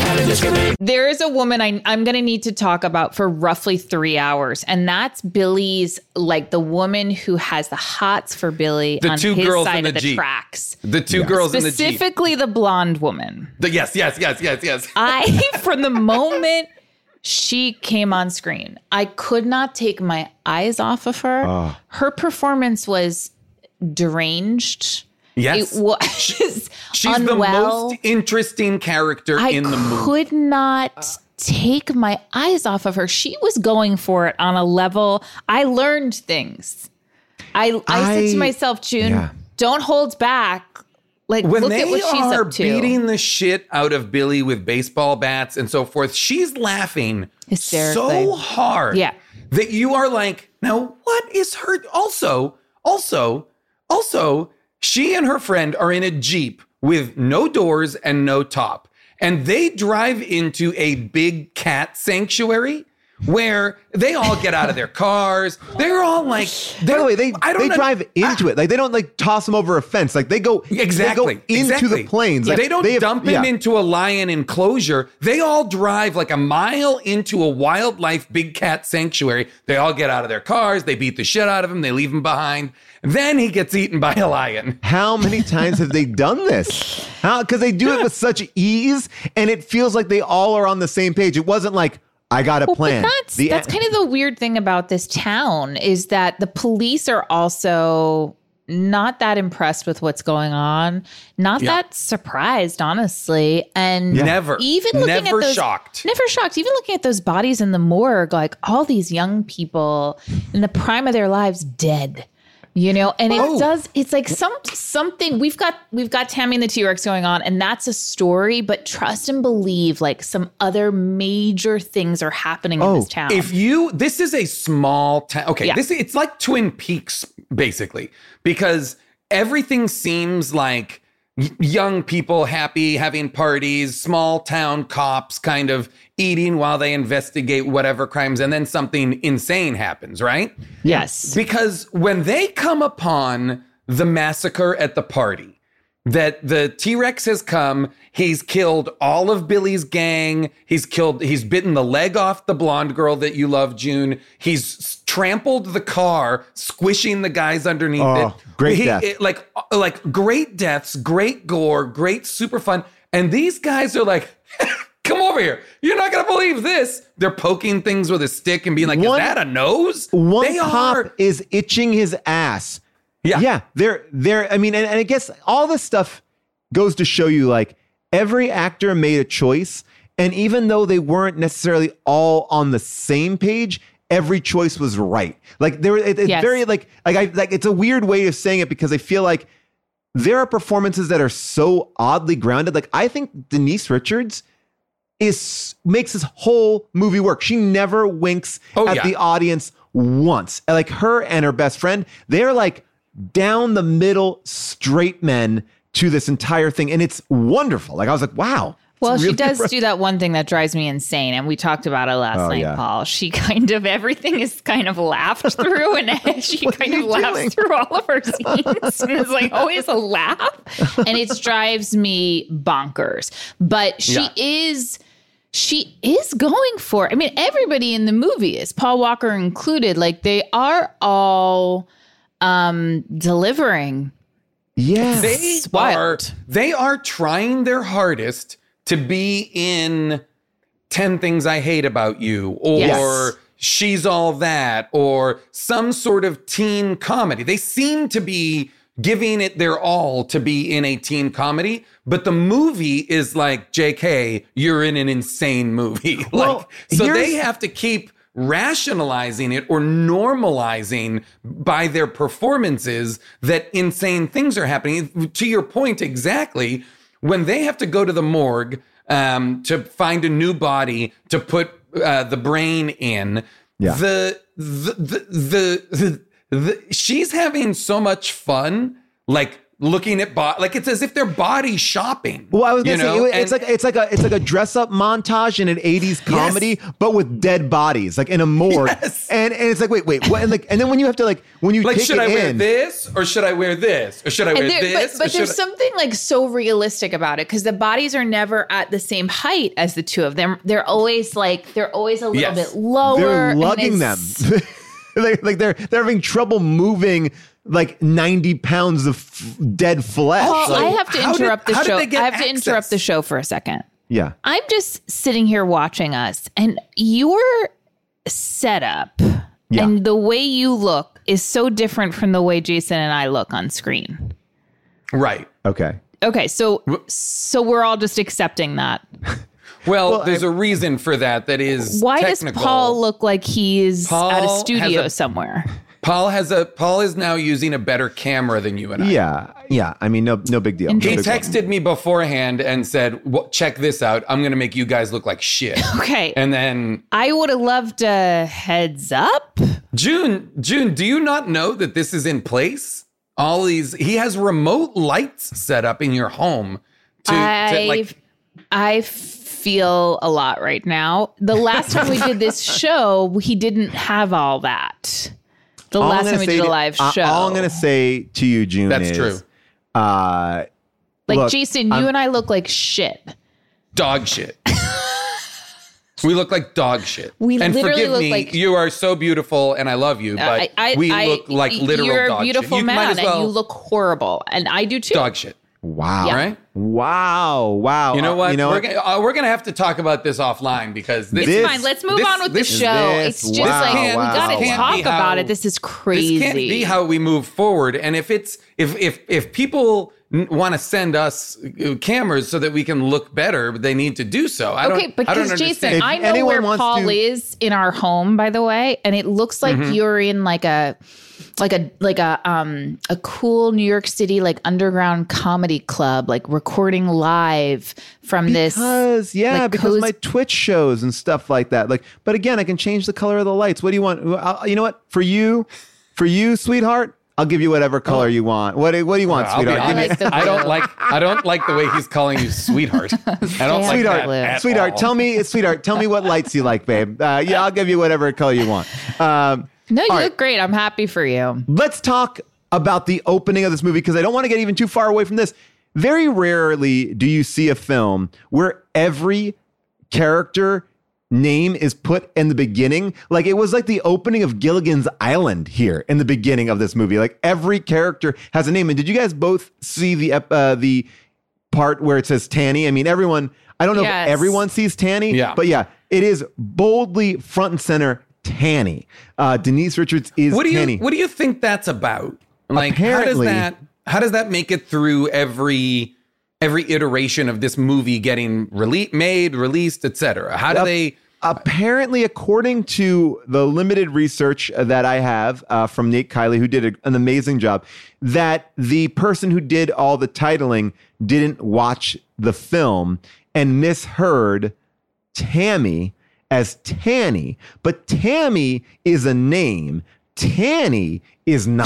how did this get made? There is a woman I'm going to need to talk about for roughly 3 hours, and that's Billy's, like the woman who has the hots for Billy The on two his girls side in the of the Jeep. tracks. The two girls in the Jeep. Specifically the blonde woman. Yes. From the moment she came on screen, I could not take my eyes off of her. Her performance was deranged. Yes. It was She's unwell. the most interesting character in the movie. I could not take my eyes off of her. She was going for it on a level. I learned things. I said to myself, June, don't hold back. Like, When look they at what she's are up to. beating the shit out of Billy with baseball bats and so forth, she's laughing Hysterically. so hard that you are like, now what is her? Also, she and her friend are in a Jeep with no doors and no top. And they drive into a big cat sanctuary where they all get out of their cars. They're all like, By the way, they drive into it. Like, they don't like toss him over a fence. Like, they go Exactly. They go into the plains. Like, they don't dump him into a lion enclosure. They all drive like a mile into a wildlife big cat sanctuary. They all get out of their cars. They beat the shit out of him. They leave him behind. Then he gets eaten by a lion. How many times have they done this? Because they do it with such ease, and it feels like they all are on the same page. It wasn't like, I got a plan. But that's kind of the weird thing about this town is that the police are also not that impressed with what's going on, not that surprised, honestly, and Never even looking at those, shocked. Never shocked. Even looking at those bodies in the morgue, like all these young people in the prime of their lives dead. You know, and it's like something we've got Tammy and the T-Rex going on, and that's a story, but trust and believe, like some other major things are happening in this town. This is a small town. Okay, it's like Twin Peaks, basically, because everything seems like young people happy, having parties, small town cops kind of eating while they investigate whatever crimes, and then something insane happens, right? Yes. Because when they come upon the massacre at the party, that the T-Rex has come, he's killed all of Billy's gang, he's bitten the leg off the blonde girl that you love, June, he's trampled the car, squishing the guys underneath it. Great death. Like great deaths, great gore, great super fun. And these guys are like, come over here. You're not going to believe this. They're poking things with a stick and being like, is that a nose? One cop is itching his ass. Yeah. They're I mean, and I guess all this stuff goes to show you, like, every actor made a choice. And even though they weren't necessarily all on the same page, every choice was right. Like, it's very like it's a weird way of saying it, because I feel like there are performances that are so oddly grounded. Like, I think Denise Richards makes this whole movie work. She never winks at the audience once. Like, her and her best friend, they're like down the middle straight men to this entire thing. And it's wonderful. Like, I was like, wow. Well, she does do that one thing that drives me insane. And we talked about it last night, Paul. She kind of, everything is kind of laughed through, and she kind of laughs through all of her scenes. And it's like always a laugh. And it drives me bonkers. But she is going for it. I mean, everybody in the movie is, Paul Walker included. Like, they are all delivering. Yeah. They are trying their hardest to be in 10 Things I Hate About You, or She's All That, or some sort of teen comedy. They seem to be giving it their all to be in a teen comedy, but the movie is like, JK, you're in an insane movie. They have to keep rationalizing it or normalizing by their performances that insane things are happening. To your point, exactly, when they have to go to the morgue to find a new body to put the brain in, she's having so much fun, like looking at like it's as if they're body shopping. Well, I was gonna say And- it's like a dress up montage in an 80s comedy, but with dead bodies, like in a morgue. Yes. And it's like, wait, what? And then when you have to when you like, take should it I wear in, this or should I wear this or should I wear this? But or should there's I- something like so realistic about it because the bodies are never at the same height as the two of them. They're always a little Yes. bit lower. they're and lugging them. it's- like they're having trouble moving like 90 pounds of dead flesh. Paul, Like, I have to how did- interrupt the how did show. they get I have to access? interrupt the show for a second. yeah. I'm just sitting here watching us, and your setup Yeah. and the way you look is so different from the way Jason and I look on screen. right. Okay. Okay, so we're all just accepting that. Well, there's a reason for that. That is Why technical. does Paul look like he's Paul at a has studio a- somewhere? Paul is now using a better camera than you and I. Yeah. I mean, no big deal. He No big deal. texted me beforehand and said, check this out. I'm going to make you guys look like shit. Okay. And then I would have loved a heads up. June, do you not know that this is in place? He has remote lights set up in your home I feel a lot right now. The last time we did this show, he didn't have all that. The All I'm last gonna time we say did a to- live show. All I'm going to say to you, June, That's is, true. Like, look, Jason, you and I look like shit. dog shit. We look like dog shit. We and literally forgive look me, like- you are so beautiful and I love you, but we look like literal You're dog a beautiful shit. You might man, as well and you look horrible, and I do too. dog shit. wow. Yeah. Right? Wow. You know what? You know We're gonna have to talk about this offline because this, This- Fine, let's move this- on with the this- show. this- It's just wow, like we wow, gotta wow. talk Can't be how- about it. This is crazy. This can't be how we move forward. And if people want to send us cameras so that we can look better, they need to do so. I Okay, don't because understand. Jason, If I know anyone where wants Paul to- is in our home, by the way, and it looks like Mm-hmm. you're in like a cool New York City like underground comedy club, like recording live from this. Because cozy- my Twitch shows and stuff like that. Like, but again, I can change the color of the lights. What do you want? You know what? For you, sweetheart, I'll give you whatever color you want. What do you want, I'll be sweetheart? Give me- honest, the I don't blue. like the way he's calling you sweetheart. I don't like Sweetheart, that at sweetheart, all. tell me what lights you like, babe. Yeah, I'll give you whatever color you want. No, you all look right. great. I'm happy for you. Let's talk about the opening of this movie because I don't want to get even too far away from this. Very rarely do you see a film where every character name is put in the beginning. Like it was like the opening of Gilligan's Island here in the beginning of this movie. Like every character has a name. And did you guys both see the part where it says Tanny? I mean, everyone, I don't know Yes. if everyone sees Tanny, Yeah. but yeah, it is boldly front and center Tanny. Denise Richards is What do Tanny. you think that's about? Like Apparently- how does that make it through every iteration of this movie getting released, etc.? How do they? Apparently, according to the limited research that I have from Nate Kiley, who did an amazing job, that the person who did all the titling didn't watch the film and misheard Tammy as Tanny. But Tammy is a name. Tanny is not.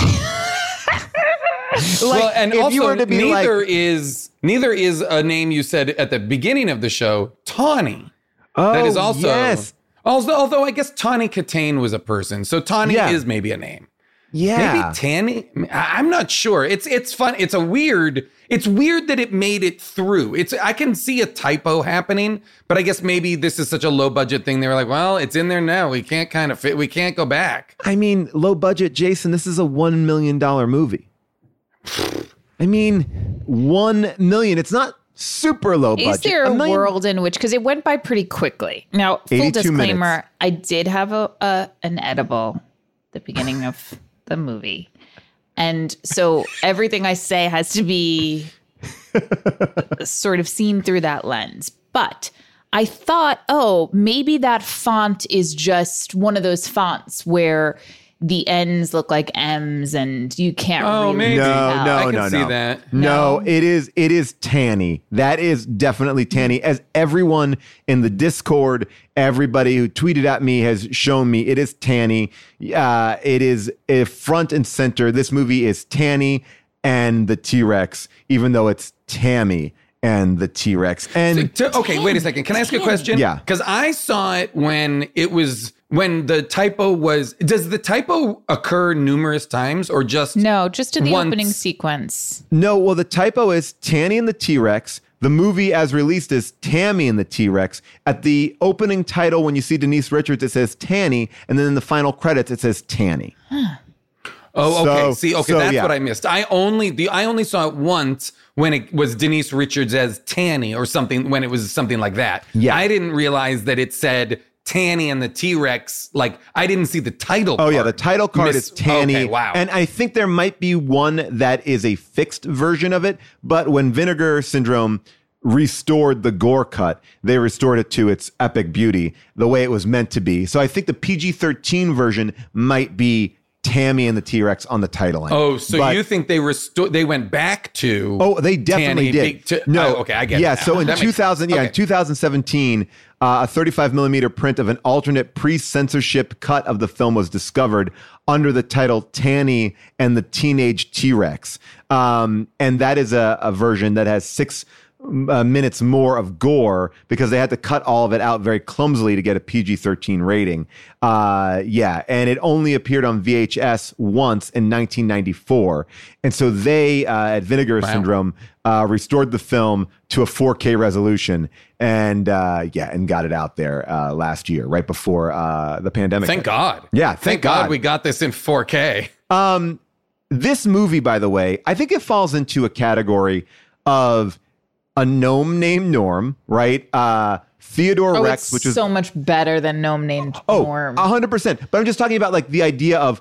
Well, and if also you were to be neither like- is a name you said at the beginning of the show, Tawny. Oh, That is also yes. although I guess Tawny Katane was a person, so Tawny Yeah. is maybe a name. Yeah. Maybe Tanny. I'm not sure. It's fun. It's weird that it made it through. I can see a typo happening, but I guess maybe this is such a low budget thing. They were like, well, it's in there now. We can't we can't go back. I mean, low budget, Jason, this is a $1 million movie. I mean, 1 million. It's not super low budget. Is there a $1 million? world in which, because it went by pretty quickly. Now, full 82 disclaimer, minutes. I did have an edible at the beginning of the movie. And so everything I say has to be sort of seen through that lens. But I thought, maybe that font is just one of those fonts where the N's look like M's and you can't really maybe. tell. No, I can no, see no. that. No, it is Tanny. That is definitely Tanny. As everyone in the Discord, everybody who tweeted at me has shown me, it is Tanny. It is front and center. This movie is Tanny. and the T-Rex, even though it's Tammy and the T-Rex. And Okay, wait a second. Can I ask you a question? Yeah. Because I saw it when the typo was. Does the typo occur numerous times or just No, just in the once? opening sequence. no, well, the typo is Tanny and the T-Rex. The movie as released is Tammy and the T-Rex. At the opening title, when you see Denise Richards, it says Tanny, and then in the final credits, it says Tanny. Oh, okay. So, That's yeah. what I missed. I only saw it once when it was Denise Richards as Tanny or something, when it was something like that. Yeah. I didn't realize that it said Tanny and the T-Rex. Like, I didn't see the title Oh, card. yeah, the title card is Tanny. Okay, wow. And I think there might be one that is a fixed version of it, but when Vinegar Syndrome restored the gore cut, they restored it to its epic beauty, the way it was meant to be. So I think the PG-13 version might be Tammy and the T-Rex on the title line. Oh, so But- you think they went back to? Oh, they definitely Tanny did. No, okay, I get it. Yeah, now. so in That makes 2000, sense. in Okay. 2017, a 35 millimeter print of an alternate pre-censorship cut of the film was discovered under the title Tanny and the Teenage T-Rex. And that is a version that has 6 minutes more of gore because they had to cut all of it out very clumsily to get a PG-13 rating. And it only appeared on VHS once in 1994. And so they, at Vinegar Syndrome, restored the film to a 4K resolution and got it out there last year, right before the pandemic. Thank God. Yeah, thank God. we got this in 4K. This movie, by the way, I think it falls into a category of a gnome named Norm, right? Theodore Rex, It's which is so much better than Gnome Named Norm. 100%. But I'm just talking about like the idea of,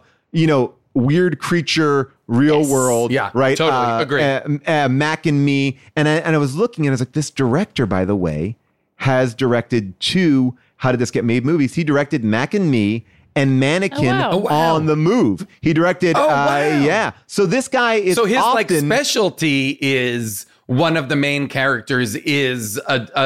weird creature, real world, Yeah, right? totally. Agree. Mac and Me. And I was looking and I was like, this director, by the way, has directed 2 How Did This Get Made movies. He directed Mac and Me and Mannequin Oh, wow. on the Move. He directed, wow. So this guy is So his often, specialty is one of the main characters is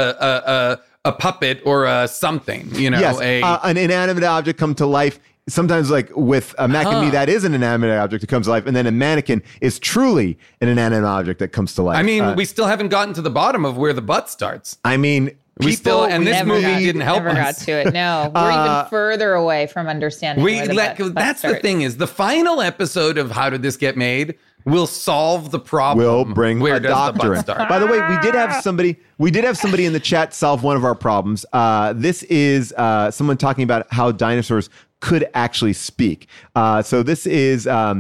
a puppet or a something, yes, an inanimate object come to life. Sometimes, like with a Mac and Me, that is an inanimate object that comes to life, and then a mannequin is truly an inanimate object that comes to life. I mean, we still haven't gotten to the bottom of where the butt starts. I mean, We still- and this Never movie got- didn't help Never us. got to it. No, we're even further away from understanding. where the butt That's the starts. thing is the final episode of How Did This Get Made will solve the problem. We'll bring where a does doctor the in. butt start? By the way, we did have somebody in the chat solve one of our problems. This is someone talking about how dinosaurs could actually speak. So this is in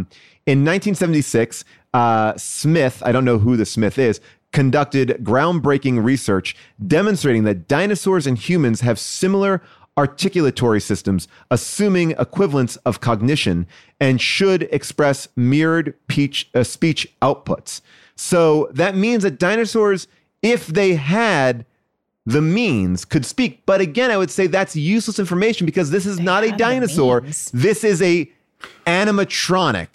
1976, Smith, I don't know who the Smith is, conducted groundbreaking research demonstrating that dinosaurs and humans have similar articulatory systems, assuming equivalence of cognition, and should express mirrored speech outputs. So that means that dinosaurs, if they had the means, could speak. But again, I would say that's useless information because this is not a had the dinosaur. means. This is a animatronic.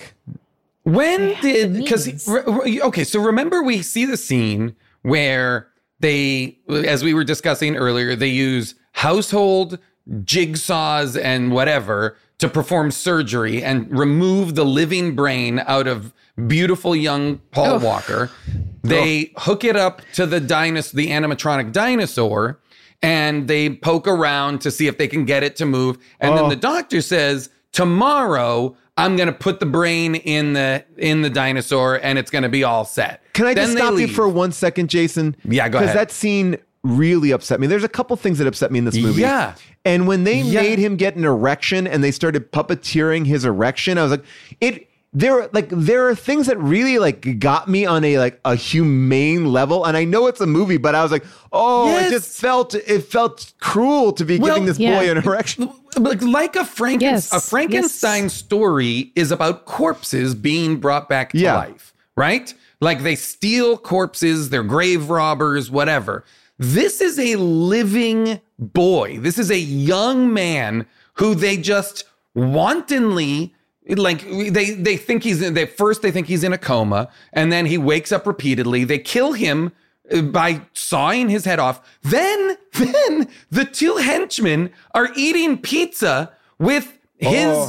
When did, because, means. okay, so remember we see the scene where they, as we were discussing earlier, they use household jigsaws and whatever to perform surgery and remove the living brain out of beautiful young Paul Walker. They hook it up to the animatronic dinosaur, and they poke around to see if they can get it to move. And then the doctor says, tomorrow I'm going to put the brain in the dinosaur and it's going to be all set. Can I just Then they stop you leave. for 1 second, Jason? Yeah, go Because ahead. that scene really upset me. There's a couple things that upset me in this movie. Yeah. And when they Yeah. made him get an erection and they started puppeteering his erection, I was like, there are things that really like got me on a humane level. And I know it's a movie, but I was like, Yes. it felt cruel to be Well, giving this yeah. boy an erection. Like a Yes, Frankenstein story is about corpses being brought back to Yeah. life, right? Like they steal corpses, they're grave robbers, whatever. This is a living boy. This is a young man who they just wantonly, like they think first they think he's in a coma, and then he wakes up repeatedly. They kill him by sawing his head off. Then the 2 henchmen are eating pizza with his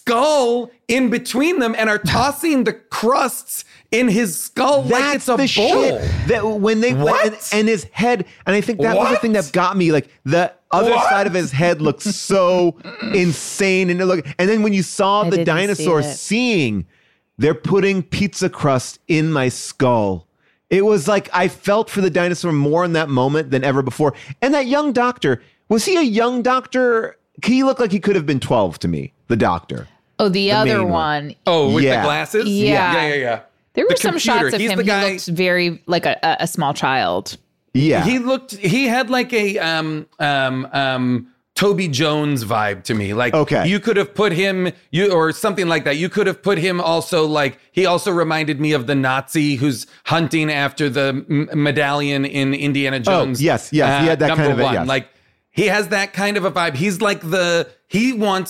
skull in between them and are tossing the crusts in his skull like it's a the bowl. shit that when they What? and his head, and I think that was the What? thing that got me. Like the other What? side of his head looks so insane, and then when you saw the didn't see dinosaur it. seeing, they're putting pizza crust in my skull. It was like I felt for the dinosaur more in that moment than ever before. And that young doctor, was he a young doctor? He looked like he could have been 12 to me, the doctor. Oh, the other main one. Oh, with Yeah. the glasses? Yeah. Yeah. There were The some computer. shots of He's him. the He guy- looked very like a small child. Yeah. He had like a Toby Jones vibe to me. Like, Okay. you could have put him, or something like that. You could have put him also like, he also reminded me of the Nazi who's hunting after the medallion in Indiana Jones. yes. He had that kind number of a- one. yes. Like, he has that kind of a vibe. He's like he wants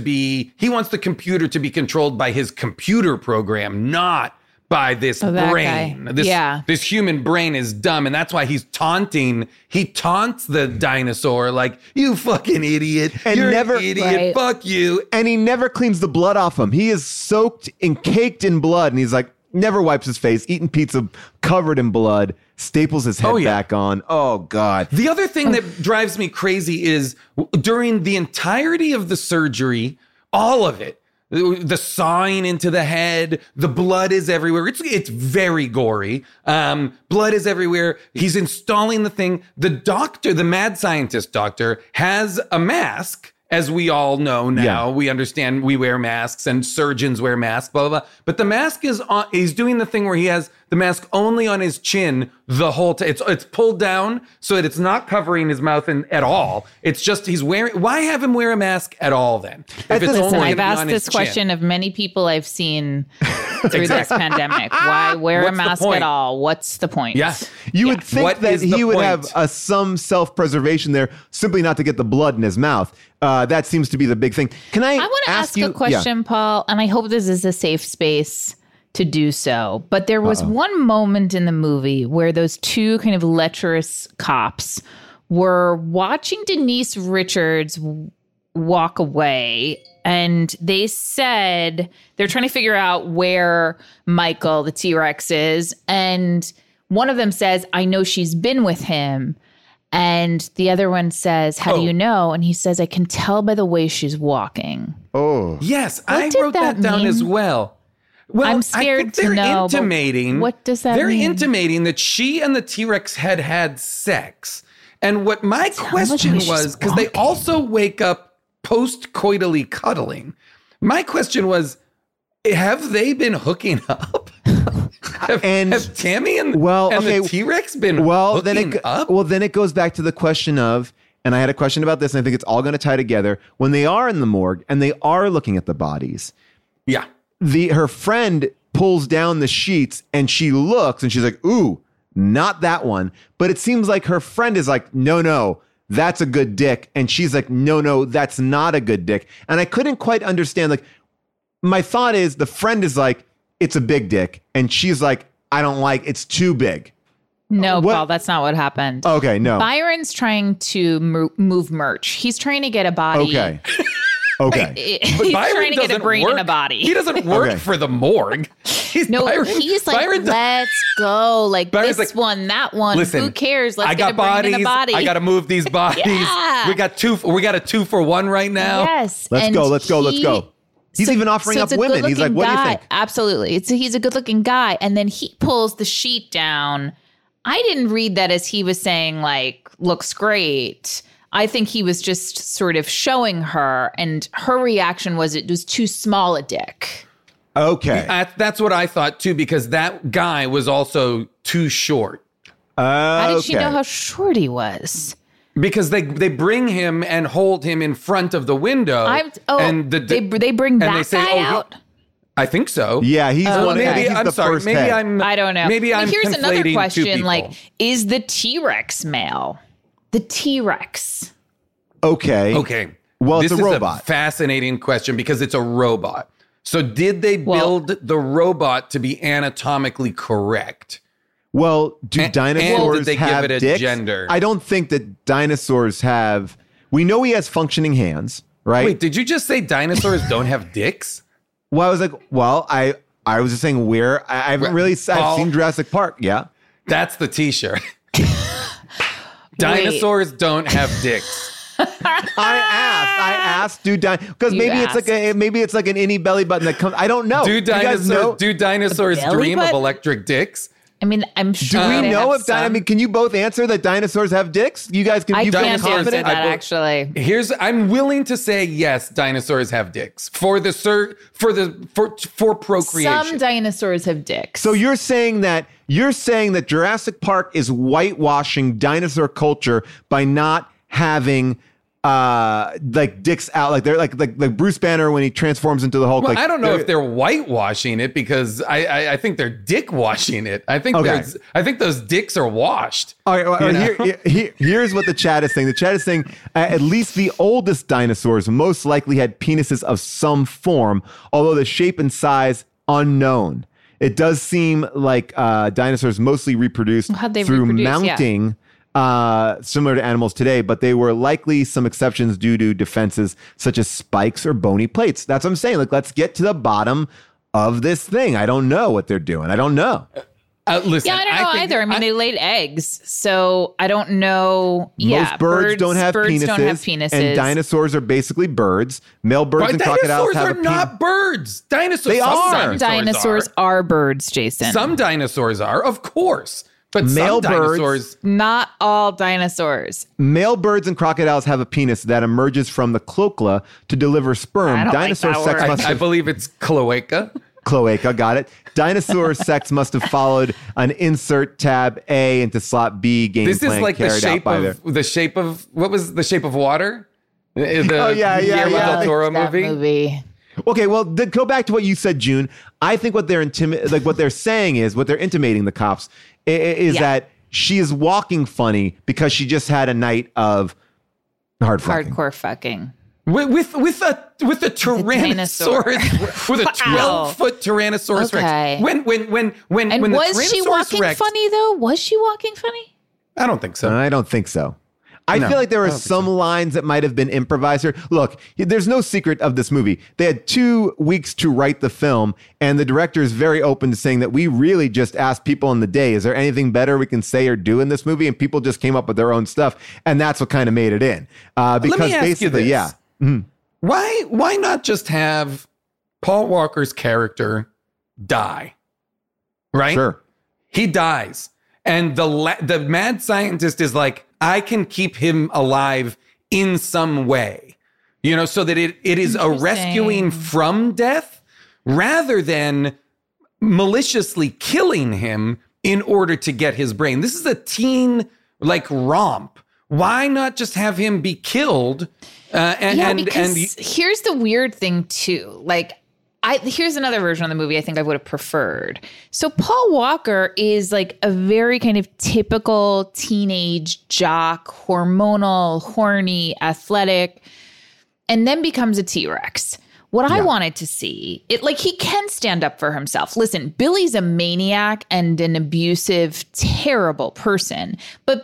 the computer to be controlled by his computer program, not by this that brain. guy. This, Yeah. this human brain is dumb, and that's why he's taunting. He taunts the dinosaur like, "You fucking idiot! And You're never- an idiot! Right. Fuck you!" And he never cleans the blood off him. He is soaked and caked in blood. And he's like, never wipes his face, eating pizza covered in blood, staples his head Oh, yeah. back on. Oh, God. The other thing that drives me crazy is during the entirety of the surgery, all of it, the sawing into the head, the blood is everywhere. It's very gory. Blood is everywhere. He's installing the thing. The doctor, the mad scientist doctor, has a mask. As we all know now, Yeah. we understand we wear masks and surgeons wear masks, blah, blah, blah. But the mask is on, he's doing the thing where he has the mask only on his chin the whole time. It's pulled down so that it's not covering his mouth at all. It's just he's wearing, why have him wear a mask at all then? If it's Listen, only I've gonna be asked on this his chin. question of many people I've seen through this pandemic. Why wear a What's the mask point? at all? What's the point? Yeah. You would think What that is the he would point? have some self-preservation there, simply not to get the blood in his mouth. That seems to be the big thing. Can I I want to ask you a question, Paul, and I hope this is a safe space to do so. But there was one moment in the movie where those two kind of lecherous cops were watching Denise Richards walk away. And they said they're trying to figure out where Michael, the T-Rex, is. And one of them says, I know she's been with him. And the other one says, how do you know? And he says, I can tell by the way she's walking. Yes, What I did wrote that that down mean? as well. Well, I'm I scared think to they're know, but intimating. what does that they're mean? intimating that she and the T-Rex had sex. And what my Tell by the question way she's was, because they walking. also wake up post-coitally cuddling. My question was, have they been hooking up? have Tammy and the T-Rex been hooking up? Well, then it goes back to the question of, and I had a question about this, and I think it's all going to tie together. When they are in the morgue and they are looking at the bodies, yeah, her friend pulls down the sheets and she looks and she's like, ooh, not that one. But it seems like her friend is like, no, that's a good dick. And she's like, no, that's not a good dick. And I couldn't quite understand. Like, my thought is the friend is like, it's a big dick. And she's like, I don't like, it's too big. No, What- Paul, that's not what happened. Okay, no. Byron's trying to move merch. He's trying to get a body. Okay. Okay. He's Byron trying to get a doesn't brain work. in a body. He doesn't work Okay. for the morgue. He's No, Byron- he's like, Byron- let's go. Like Byron's this like, one, that one. Listen, Who cares? Let's I get got a brain bodies. in a body. I got to move these bodies. Yeah. We got a 2-for-1 right now. Yes. Let's and go. He's even offering it's up a women. He's like, good-looking what do you guy. think? Absolutely. He's a good looking guy. And then he pulls the sheet down. I didn't read that as he was saying, like, looks great. I think he was just sort of showing her, and her reaction was it was too small a dick. Okay. That's what I thought too, because that guy was also too short. How did she know how short he was? Because they bring him and hold him in front of the window. and they bring and that they say, guy "Oh, he-" out? I think so. Yeah, he's Well, one. maybe He's I'm the sorry. first Maybe head. I don't know. Maybe But I'm here's another conflating two question: people. like, is the T-Rex male? The T-Rex. Okay. Okay. Well, this it's a is robot. a fascinating question because it's a robot. So did they Well- build the robot to be anatomically correct? Well, do And dinosaurs did they give have it a dicks? gender? I don't think that dinosaurs have. We know he has functioning hands. right? Wait, did you just say dinosaurs don't have dicks? Well, I was like, well, I was just saying I haven't really, I've seen Jurassic Park. Yeah. That's the t-shirt. Dinosaurs don't have dicks. I asked, because maybe it's like an any belly button that comes. I don't know. Do dinosaurs dream of electric dicks? I mean, I'm sure. Do we know if can you both answer that dinosaurs have dicks? You guys can. I you can't feel answer confident? that actually. I'm willing to say yes. Dinosaurs have dicks for procreation. Some dinosaurs have dicks. So you're saying that Jurassic Park is whitewashing dinosaur culture by not having like dicks out, like they're like Bruce Banner when he transforms into the Hulk. Well, like, I don't know if they're whitewashing it because I think they're dick washing it. I think those dicks are washed. All right, here's what the chat is saying. The chat is saying at least the oldest dinosaurs most likely had penises of some form, although the shape and size unknown. It does seem like dinosaurs mostly reproduced through mounting. Yeah. Similar to animals today, but they were likely some exceptions due to defenses such as spikes or bony plates. That's what I'm saying. Like, let's get to the bottom of this thing. I don't know what they're doing. I don't know. Listen, yeah, I don't know either. I mean, they laid eggs, so I don't know. Most birds don't have penises, and dinosaurs are basically birds. Male birds and crocodiles have Dinosaurs are not birds. Dinosaurs. They are. Some dinosaurs are birds, Jason. Some dinosaurs are, of course. But male some dinosaurs, not all dinosaurs. Male birds and crocodiles have a penis that emerges from the cloaca to deliver sperm. Dinosaur sex must I believe it's cloaca. Cloaca, got it. Dinosaur sex must have followed an insert tab A into slot B game This plan is like the shape of what was The Shape of Water? The Guillermo del Toro movie. Okay, well, go back to what you said, June. I think what they're intimating, the cops, is that she is walking funny because she just had a night of hardcore fucking with a tyrannosaurus with a 12-foot tyrannosaurus Rex. When was she walking funny though? Was she walking funny? I don't think so. I don't think so. I feel like there were some lines that might have been improvised here. Look, there's no secret of this movie. They had 2 weeks to write the film, and the director is very open to saying that we really just asked people on the day, is there anything better we can say or do in this movie? And people just came up with their own stuff, and that's what kind of made it in. Because let me ask you this. Yeah. Mm-hmm. Why not just have Paul Walker's character die? Right? Sure. He dies. And the mad scientist is like, I can keep him alive in some way, so that it is a rescuing from death rather than maliciously killing him in order to get his brain. This is a teen romp. Why not just have him be killed? Because here's the weird thing too. Here's another version of the movie I think I would have preferred. So Paul Walker is like a very kind of typical teenage jock, hormonal, horny, athletic, and then becomes a T-Rex. What I wanted to see, he can stand up for himself. Listen, Billy's a maniac and an abusive, terrible person. But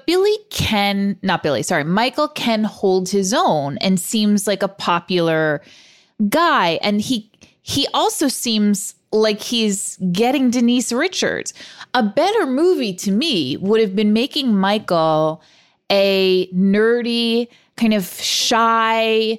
Michael can hold his own and seems like a popular guy. And he also seems like he's getting Denise Richards. A better movie to me would have been making Michael a nerdy, kind of shy,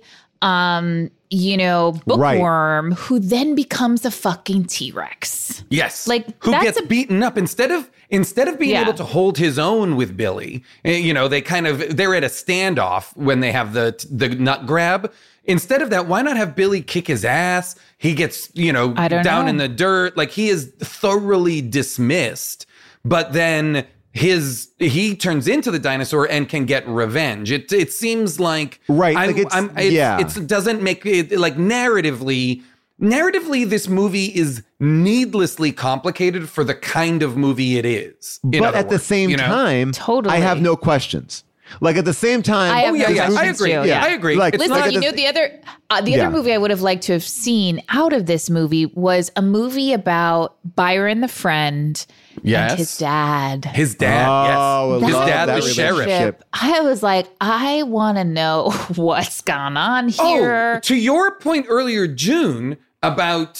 bookworm who then becomes a fucking T-Rex. Yes. Who gets beaten up instead of being able to hold his own with Billy. They're at a standoff when they have the nut grab. Instead of that, why not have Billy kick his ass? He gets, down in the dirt. He is thoroughly dismissed. But then he turns into the dinosaur and can get revenge. It seems like it doesn't make it narratively. Narratively, this movie is needlessly complicated for the kind of movie it is. But at the same time, totally. I have no questions. Like at the same time. I have yeah, no yeah. I questions agree. too, Yeah, I agree. Like, It's Listen, not- you know, the other Yeah. movie I would have liked to have seen out of this movie was a movie about Byron the friend Yes. and his dad. His dad, Oh, yes. I His love dad that was sheriff. relationship. I was like, I want to know what's gone on here. Oh, to your point earlier, June, about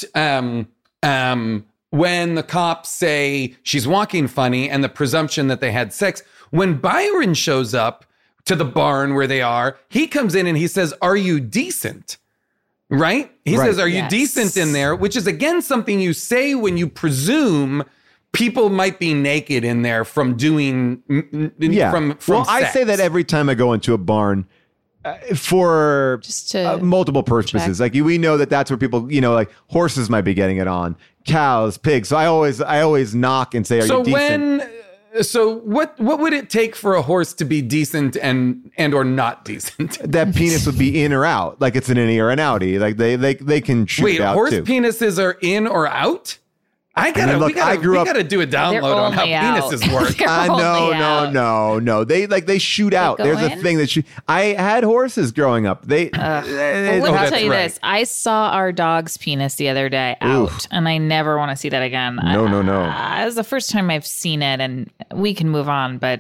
when the cops say she's walking funny and the presumption that they had sex. When Byron shows up to the barn where they are, he comes in and he says, "Are you decent?" Right? He Right. says, "Are you Yes. decent in there?" Which is, again, something you say when you presume people might be naked in there from doing, Yeah. from I sex. say that every time I go into a barn for Just to multiple purposes. Like we know that that's where people, like horses might be getting it on, cows, pigs. So I always knock and say, "Are you decent?" What would it take for a horse to be decent and or not decent? That penis would be in or out, like it's an innie or an outie. Like they can shoot Wait, it out horse too. penises are in or out? We gotta do a download on how only out. penises work. They're only out. No. They shoot out. go There's a in? thing that I had horses growing up. They. Well, let me that's tell you right. this. I saw our dog's penis the other day out, and I never want to see that again. No. It was the first time I've seen it, and we can move on, but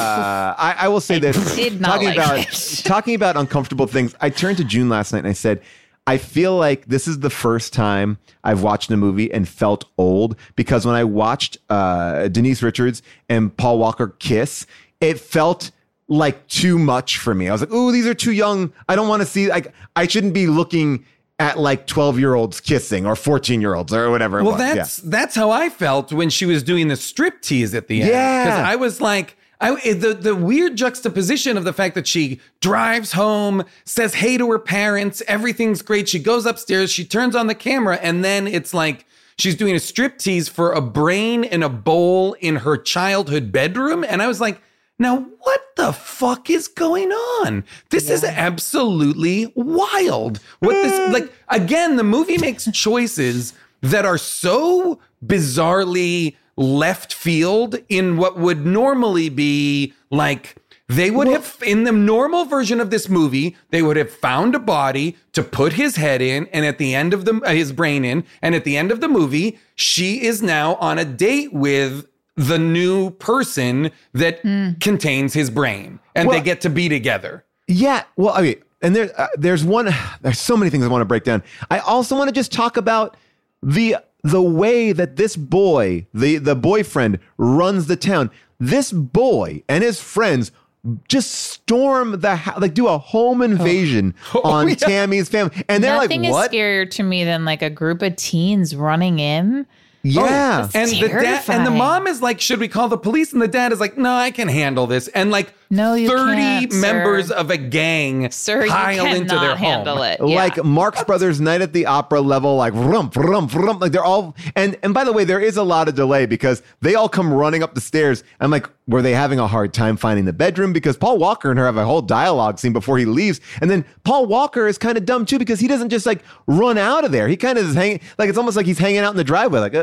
I will say this. did not like it. Talking about uncomfortable things. I turned to June last night and I said, I feel like this is the first time I've watched a movie and felt old, because when I watched Denise Richards and Paul Walker kiss, it felt like too much for me. I was like, "Ooh, these are too young. I don't want to see. Like, I shouldn't be looking at like 12-year-olds kissing or 14-year-olds or whatever." It Well, was. that's how I felt when she was doing the strip tease at the end. Yeah. Because I was like, the weird juxtaposition of the fact that she drives home, says hey to her parents, everything's great. She goes upstairs, she turns on the camera, and then it's like she's doing a strip tease for a brain in a bowl in her childhood bedroom. And I was like, now what the fuck is going on? This is absolutely wild. What this, like, again, the movie makes choices that are so bizarrely left field in what would normally be like, they would have, in the normal version of this movie, they would have found a body to put his head in, and at the end of his brain in, and at the end of the movie, she is now on a date with the new person that contains his brain, and they get to be together. Yeah, well, I mean, and there's so many things I want to break down. I also want to just talk about the way that this boy, the boyfriend, runs the town. This boy and his friends just storm the house, like do a home invasion on Tammy's family, and they're nothing like, "What?" is scarier to me than like a group of teens running in. Yeah, And the dad and the terrifying. mom is like, should we call the police? And the dad is like, no, I can handle this. And like No, you 30 can't, sir. members of a gang Sir, you pile cannot into their handle home. it. like Marx Brothers Night at the Opera level, like rump, rump, rump. Like they're all, and by the way, there is a lot of delay because they all come running up the stairs. I'm like, were they having a hard time finding the bedroom? Because Paul Walker and her have a whole dialogue scene before he leaves. And then Paul Walker is kind of dumb too, because he doesn't just like run out of there. He kind of is hanging, like it's almost like he's hanging out in the driveway, like,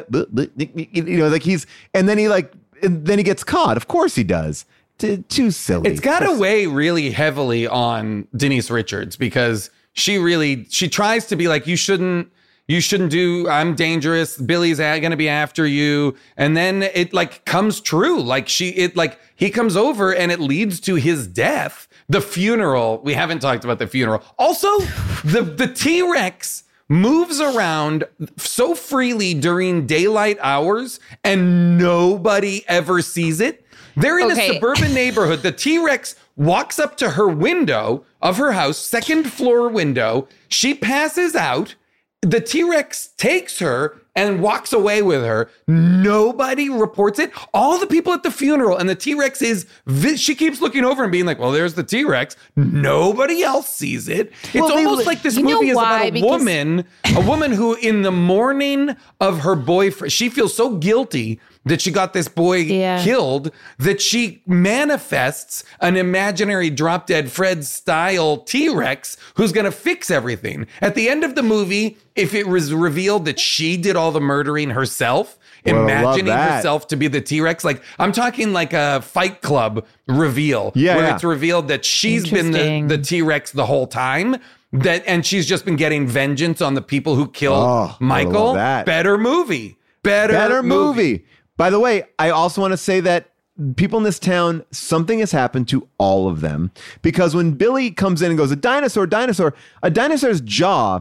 like and then he gets caught. Of course he does. Too silly. It's got to weigh really heavily on Denise Richards because she tries to be like, you shouldn't do, I'm dangerous, Billy's going to be after you. And then it like comes true. Like he comes over and it leads to his death. The funeral, we haven't talked about the funeral. Also, the T-Rex moves around so freely during daylight hours and nobody ever sees it. They're in a suburban neighborhood. The T-Rex walks up to her window of her house, second floor window. She passes out. The T-Rex takes her and walks away with her. Nobody reports it. All the people at the funeral, and the T-Rex she keeps looking over and being like, well, there's the T-Rex. Nobody else sees it. It's almost like this movie is about a woman who in the morning of her boyfriend, she feels so guilty that she got this boy killed, that she manifests an imaginary Drop Dead Fred style T-Rex who's going to fix everything. At the end of the movie, if it was revealed that she did all the murdering herself, imagining herself to be the T-Rex, like I'm talking like a Fight Club reveal where it's revealed that she's been the T-Rex the whole time, and she's just been getting vengeance on the people who killed Michael. Better movie. Better movie. By the way, I also want to say that people in this town, something has happened to all of them, because when Billy comes in and goes, a dinosaur's jaw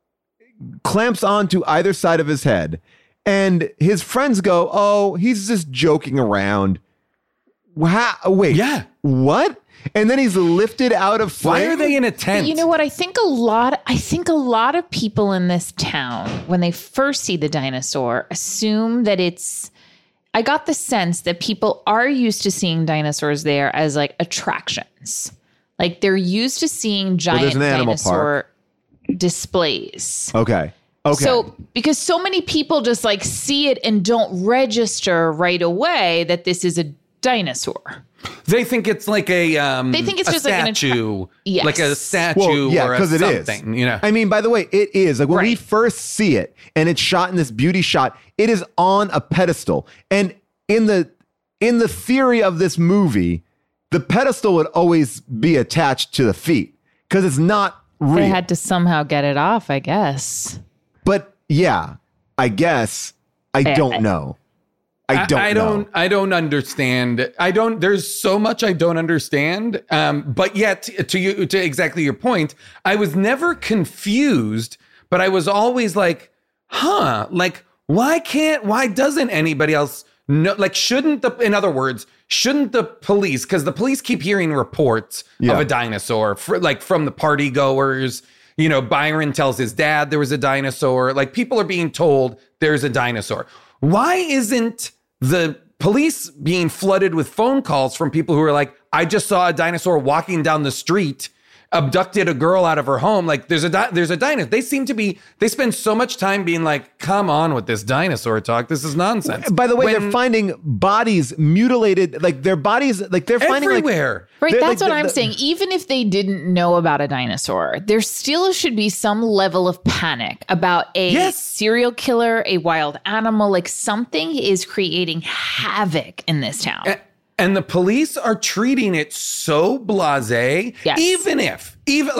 clamps onto either side of his head. And his friends go, oh, he's just joking around. Wow. Wait. Yeah. What? And then he's lifted out of frame. Why are they in a tent? But you know what? I think a lot of people in this town, when they first see the dinosaur, assume that it's. I got the sense that people are used to seeing dinosaurs there as like attractions. Like they're used to seeing giant dinosaur displays. Okay. So, because so many people just like see it and don't register right away that this is a dinosaur. They think it's like a they think it's just statue, like a statue or because it something. Is. You know, I mean, by the way, it is like when we first see it and it's shot in this beauty shot. It is on a pedestal, and in the theory of this movie, the pedestal would always be attached to the feet because it's not real. They had to somehow get it off, I guess. But yeah, I guess I don't know. I don't understand. There's so much I don't understand. But yet to exactly your point, I was never confused, but I was always like, like, why doesn't anybody else know? Like, in other words, shouldn't the police, because the police keep hearing reports of a dinosaur from the party goers. You know, Byron tells his dad there was a dinosaur. Like, people are being told there's a dinosaur. Why isn't the police being flooded with phone calls from people who are like, I just saw a dinosaur walking down the street, abducted a girl out of her home. Like, there's a dinosaur. They spend so much time being like, come on with this dinosaur talk. This is nonsense. By the way, they're finding bodies mutilated, like their bodies, like they're finding everywhere. Right, that's what I'm saying. Even if they didn't know about a dinosaur, there still should be some level of panic about a serial killer, a wild animal, like something is creating havoc in this town. And the police are treating it so blasé. Yes.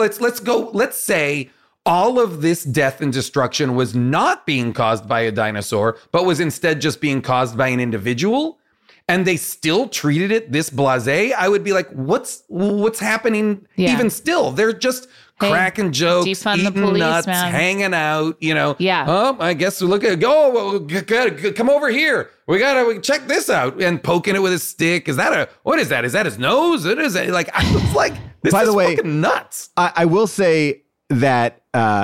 Let's say all of this death and destruction was not being caused by a dinosaur, but was instead just being caused by an individual, and they still treated it this blasé, I would be like, what's happening even still? They're just cracking jokes, eating nuts, hanging out, you know. Yeah. Oh, I guess we come over here. We gotta check this out, and poking it with a stick. What is that? Is that his nose? It is like, I was like, this By is the way, fucking nuts. I will say that,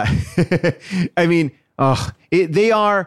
I mean, they are.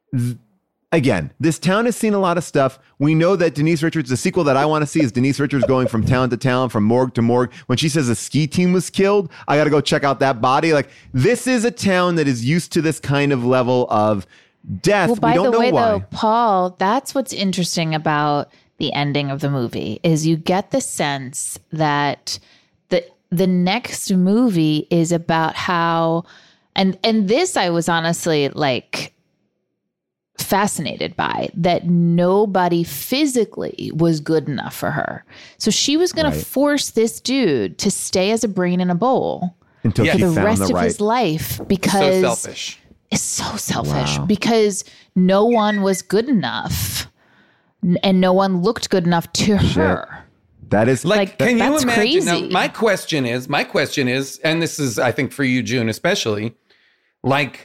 Again, this town has seen a lot of stuff. We know that Denise Richards, the sequel that I want to see is Denise Richards going from town to town, from morgue to morgue. When she says a ski team was killed, I got to go check out that body. Like, this is a town that is used to this kind of level of death. Well, by we don't the know way, why. though, Paul, that's what's interesting about the ending of the movie is you get the sense that the next movie is about how, and this I was honestly like fascinated by, that nobody physically was good enough for her. So she was going to force this dude to stay as a brain in a bowl until for she the found rest of his life, because so selfish. It's so selfish because no one was good enough and no one looked good enough to her. That is like can you imagine? Crazy. Now, my question is, and this is, I think, for you, June, especially, like,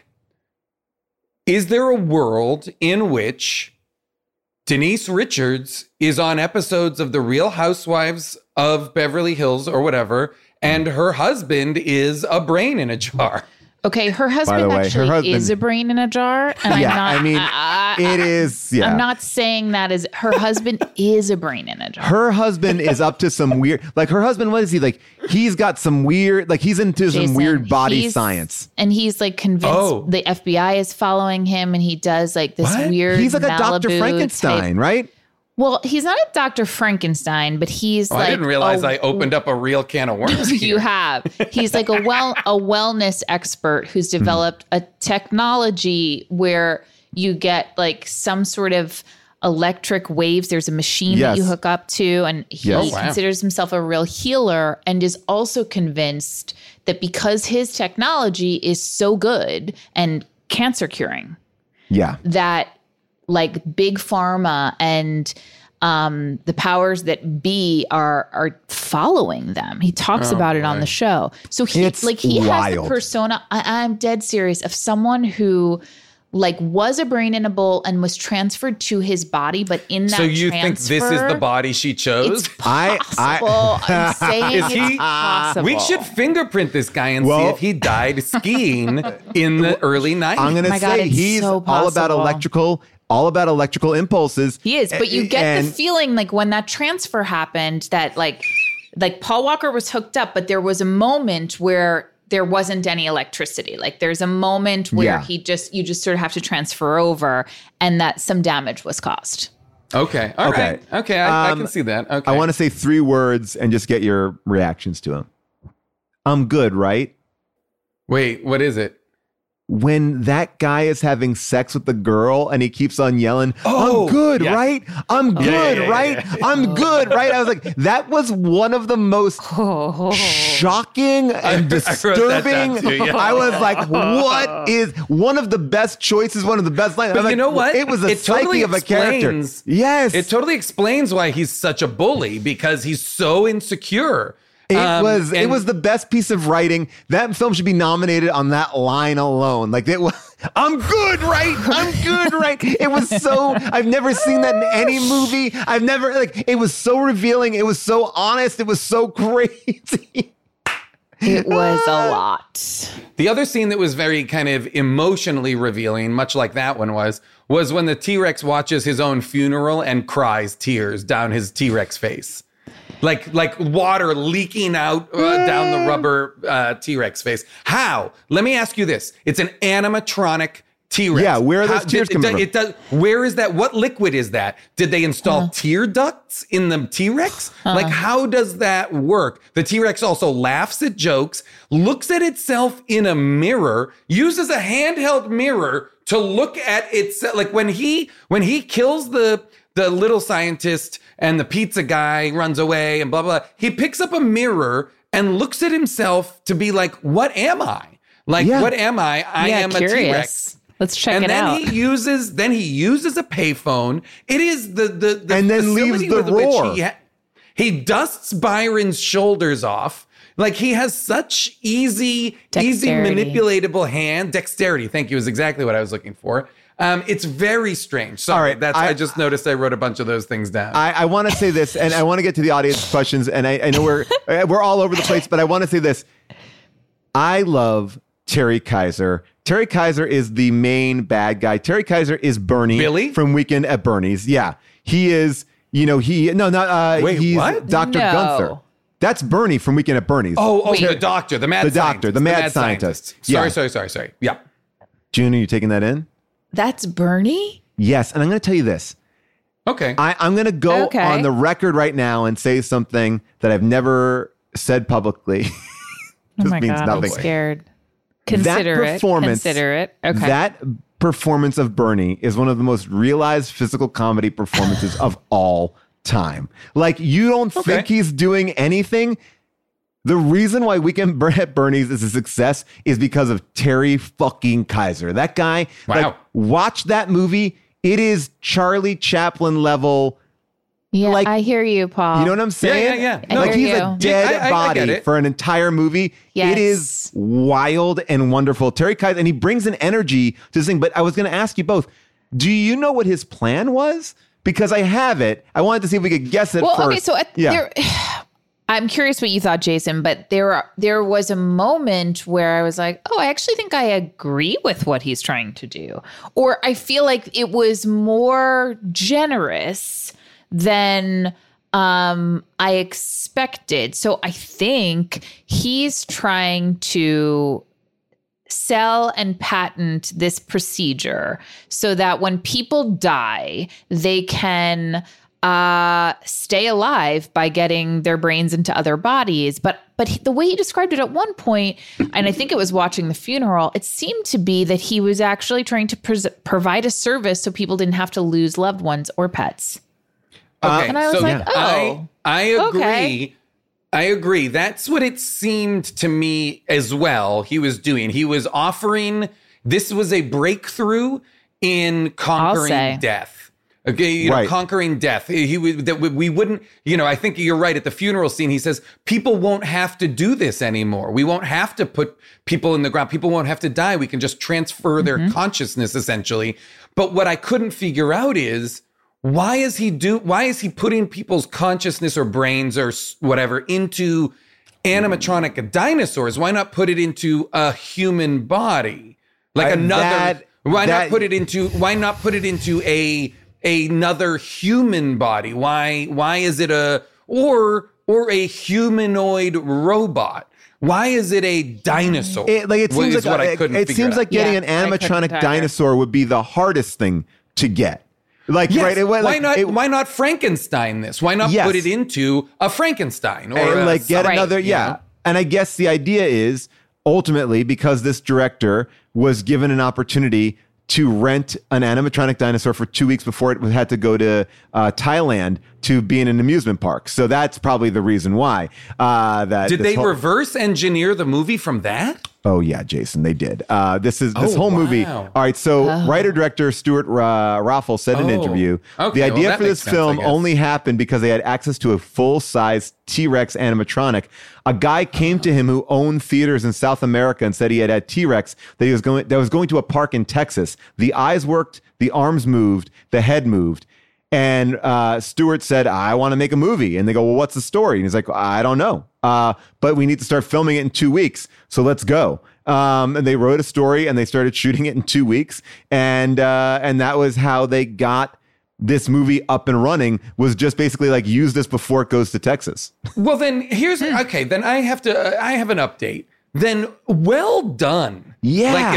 is there a world in which Denise Richards is on episodes of The Real Housewives of Beverly Hills or whatever, and her husband is a brain in a jar? Okay, her husband way, her actually husband- is a brain in a jar, and Yeah, I'm not. I mean, it is. Yeah, I'm not saying that as her husband is a brain in a jar. Her husband is up to some weird. Like her husband, what is he like? He's got some weird. Like he's into some Jason, weird body he's- science. And he's like convinced the FBI is following him, and he does like this weird. He's like a Dr. Malibu Frankenstein, type- right? Well, he's not a Dr. Frankenstein, but he's Oh, like. I didn't realize I opened up a real can of worms. You here. have. He's like a wellness expert who's developed a technology where you get like some sort of electric waves. There's a machine that you Yes. hook up to, and he Yes. Oh, wow. considers himself a real healer and is also convinced that because his technology is so good and cancer curing, Yeah. that like big pharma and the powers that be are following them. He talks about it on the show. So he It's has the wild. persona. I'm dead serious, of someone who like was a brain in a bowl and was transferred to his body, but in that So you think this is the transfer, body she chose? It's possible. I'm saying Is it's he- possible. We should fingerprint this guy and Well- see if he died skiing in the early 90s. I'm gonna my God, say it's he's so all about possible. electrical impulses. He is, but you get And- the feeling like when that transfer happened that like Paul Walker was hooked up, but there was a moment where there wasn't any electricity. Like there's a moment where Yeah. you just sort of have to transfer over, and that some damage was caused. Okay. All Okay. right. Okay. I can see that. Okay. I want to say 3 words and just get your reactions to them. I'm good, right? Wait, what is it? When that guy is having sex with the girl and he keeps on yelling, Oh, I'm good, yeah. right? I'm good, yeah, right? yeah. I'm good, right? I was like, that was one of the most shocking and I wrote that disturbing. down too, yeah. I was like, what is one of the best choices, one of the best lines? I But was you like, know what? It was a It psyche totally of a character. explains- Yes. It totally explains why he's such a bully, because he's so insecure. It And- was the best piece of writing. That film should be nominated on that line alone. Like it was, I'm good, right? I'm good, right? It was so, I've never seen that in any movie. I've never, like, it was so revealing. It was so honest. It was so crazy. It was a lot. The other scene that was very kind of emotionally revealing, much like that one was when the T-Rex watches his own funeral and cries tears down his T-Rex face. Like water leaking out down the rubber T-Rex face. How? Let me ask you this. It's an animatronic T-Rex. Yeah, where are those tears coming from? Where is that? What liquid is that? Did they install tear ducts in the T-Rex? Like, how does that work? The T-Rex also laughs at jokes, looks at itself in a mirror, uses a handheld mirror to look at itself. Like when he kills the little scientist and the pizza guy runs away and blah, blah, blah. He picks up a mirror and looks at himself to be like, what am I? Like, Yeah. what am I? I am a T-Rex. Let's check And it then out. he uses a payphone. It is the And then leaves facility the with which roar. he dusts Byron's shoulders off. Like he has such easy Dexterity. manipulatable hand dexterity. Thank you, is exactly what I was looking for. It's very strange. Sorry, All right, I just noticed I wrote a bunch of those things down. I want to say this, and I want to get to the audience questions, and I know we're all over the place, but I want to say this. I love Terry Kaiser. Terry Kaiser is the main bad guy. Terry Kaiser is Bernie Billy? from Weekend at Bernie's. Yeah, he is. Wait, what? He's Dr. No. Gunther. That's Bernie from Weekend at Bernie's. Oh, the doctor, the mad scientist. The mad scientist. Yeah. Sorry. Yeah. June, are you taking that in? That's Bernie? Yes, and I'm going to tell you this. Okay. I'm going to go Okay. on the record right now and say something that I've never said publicly. Oh my means God, nothing. I'm scared. Consider it. Okay. That performance of Bernie is one of the most realized physical comedy performances of all time. Like, you don't think he's doing anything. The reason why Weekend at Bernie's is a success is because of Terry fucking Kaiser. That guy, Wow. like, watch that movie. It is Charlie Chaplin level. Yeah, like- I hear you, Paul. You know what I'm saying? yeah. I Like, hear he's a you. dead Yeah, I get body it. for an entire movie. Yes. It is wild and wonderful. Terry Kaiser, and he brings an energy to this thing. But I was going to ask you both, do you know what his plan was? Because I have it. I wanted to see if we could guess it Well, first. okay, so I'm curious what you thought, Jason, but there was a moment where I was like, oh, I actually think I agree with what he's trying to do. Or I feel like it was more generous than I expected. So I think he's trying to sell and patent this procedure so that when people die, they can stay alive by getting their brains into other bodies. But the way he described it at one point, and I think it was watching the funeral, it seemed to be that he was actually trying to provide a service so people didn't have to lose loved ones or pets. Okay, and I was like, oh, I agree. okay. I agree. That's what it seemed to me as well he was doing. He was offering, this was a breakthrough in conquering death. Okay, you know, conquering death. We wouldn't, I think you're right. At the funeral scene, he says, people won't have to do this anymore. We won't have to put people in the ground. People won't have to die. We can just transfer their consciousness, essentially. But what I couldn't figure out is, why is he putting people's consciousness or brains or whatever into animatronic dinosaurs? Why not put it into a human body? Like why not put it into another human body? Why is it or a humanoid robot? Why is it a dinosaur? It seems like getting an animatronic dinosaur would be the hardest thing to get. Why not Frankenstein this? Why not put it into a Frankenstein or get another? And I guess the idea is ultimately because this director was given an opportunity to rent an animatronic dinosaur for 2 weeks before it had to go to Thailand to be in an amusement park. So that's probably the reason why. Did they reverse engineer the movie from that? Oh yeah, Jason, they did. This whole movie. All right, so writer-director Stuart Raffel said in an interview, the idea for this film only happened because they had access to a full-size T-Rex animatronic. A guy came to him who owned theaters in South America and said he had T-Rex that was going to a park in Texas. The eyes worked, the arms moved, the head moved. And Stewart said, I want to make a movie. And they go, well, what's the story? And he's like, I don't know. But we need to start filming it in 2 weeks. So let's go. And they wrote a story and they started shooting it in 2 weeks. And that was how they got this movie up and running, was just basically like, use this before it goes to Texas. Well, then then I have an update. Then well done. Yeah. Like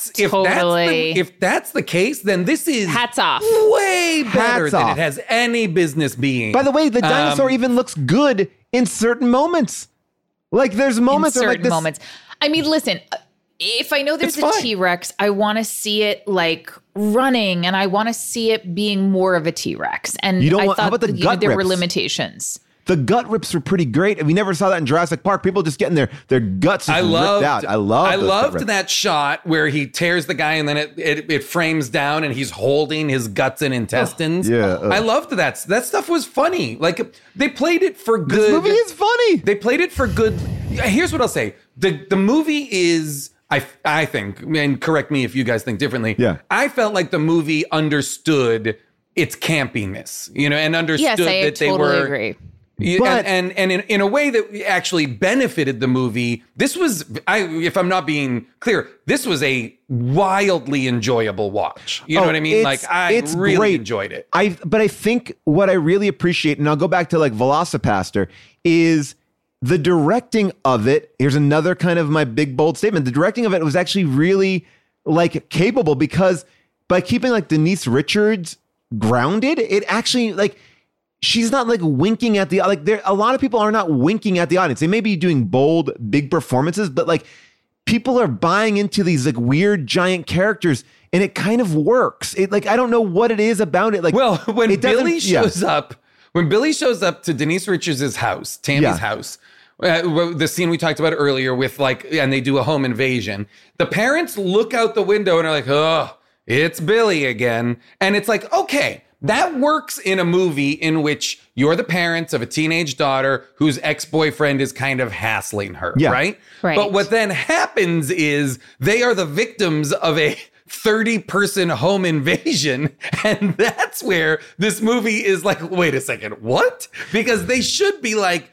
if that's the case, then this is hats off. Way better than it has any business being. By the way, the dinosaur even looks good in certain moments. Like there's moments in where certain moments. I mean, listen, if I know there's a T-Rex, I want to see it like running and I want to see it being more of a T-Rex. And I thought how about the gut there rips? were limitations. The gut rips were pretty great. And we never saw that in Jurassic Park. People just getting their guts ripped out. I loved that shot where he tears the guy and then it frames down and he's holding his guts and intestines. I loved that. That stuff was funny. Like they played it for good. This movie is funny. They played it for good. Here's what I'll say. The movie is, I think, and correct me if you guys think differently. Yeah. I felt like the movie understood its campiness, and understood that they were. Agree. And in a way that actually benefited the movie, this was, if I'm not being clear, this was a wildly enjoyable watch. You know what I mean? Like I really enjoyed it. But I think what I really appreciate, and I'll go back to like Velocipaster, is the directing of it. Here's another kind of my big bold statement. The directing of it was actually really like capable, because by keeping like Denise Richards grounded, it actually like. She's not like winking at a lot of people are not winking at the audience. They may be doing bold, big performances, but like people are buying into these like weird giant characters and it kind of works. It like, I don't know what it is about it. Like, well, when Billy shows up to Denise Richards' house, Tammy's house, the scene we talked about earlier with like, and they do a home invasion, the parents look out the window and are like, oh, it's Billy again. And it's like, okay, that works in a movie in which you're the parents of a teenage daughter whose ex-boyfriend is kind of hassling her, right? But what then happens is they are the victims of a 30-person home invasion. And that's where this movie is like, wait a second, what? Because they should be like,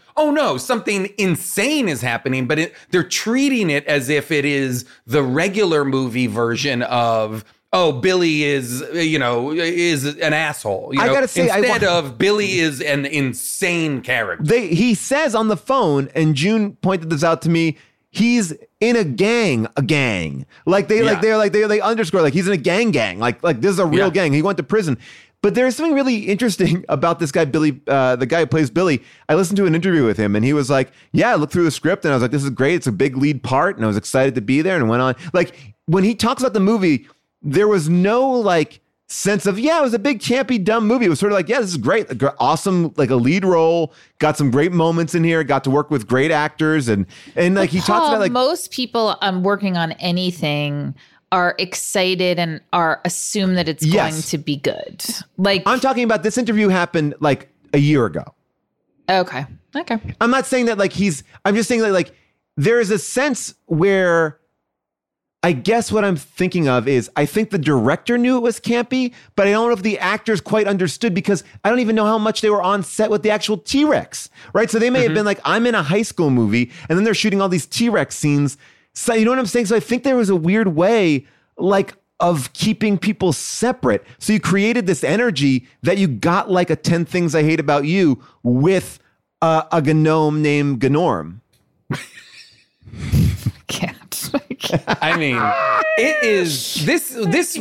oh no, something insane is happening, but they're treating it as if it is the regular movie version of, oh, Billy is an asshole. I gotta say, instead of Billy is an insane character. He says on the phone, and June pointed this out to me, he's in a gang. Like they underscore, like he's in a gang. Like this is a real gang. He went to prison. But there's something really interesting about this guy, Billy, the guy who plays Billy. I listened to an interview with him, and he was like, yeah, I looked through the script, and I was like, this is great. It's a big lead part, and I was excited to be there, and went on. Like, when he talks about the movie, there was no, like, sense of, yeah, it was a big, campy, dumb movie. It was sort of like, yeah, this is great. Awesome, like, a lead role. Got some great moments in here. Got to work with great actors. And like, he talks about, like... most people working on anything are excited and assume that it's going to be good. Like, I'm talking about this interview happened like a year ago. Okay. I'm not saying that like I'm just saying that like there is a sense where I guess what I'm thinking of is I think the director knew it was campy, but I don't know if the actors quite understood because I don't even know how much they were on set with the actual T-Rex, right? So they may have been like, I'm in a high school movie and then they're shooting all these T-Rex scenes. So you know what I'm saying? So I think there was a weird way, like, of keeping people separate. So you created this energy that you got like a 10 Things I Hate About You with a gnome named Gnorm. Can't. I mean, it is this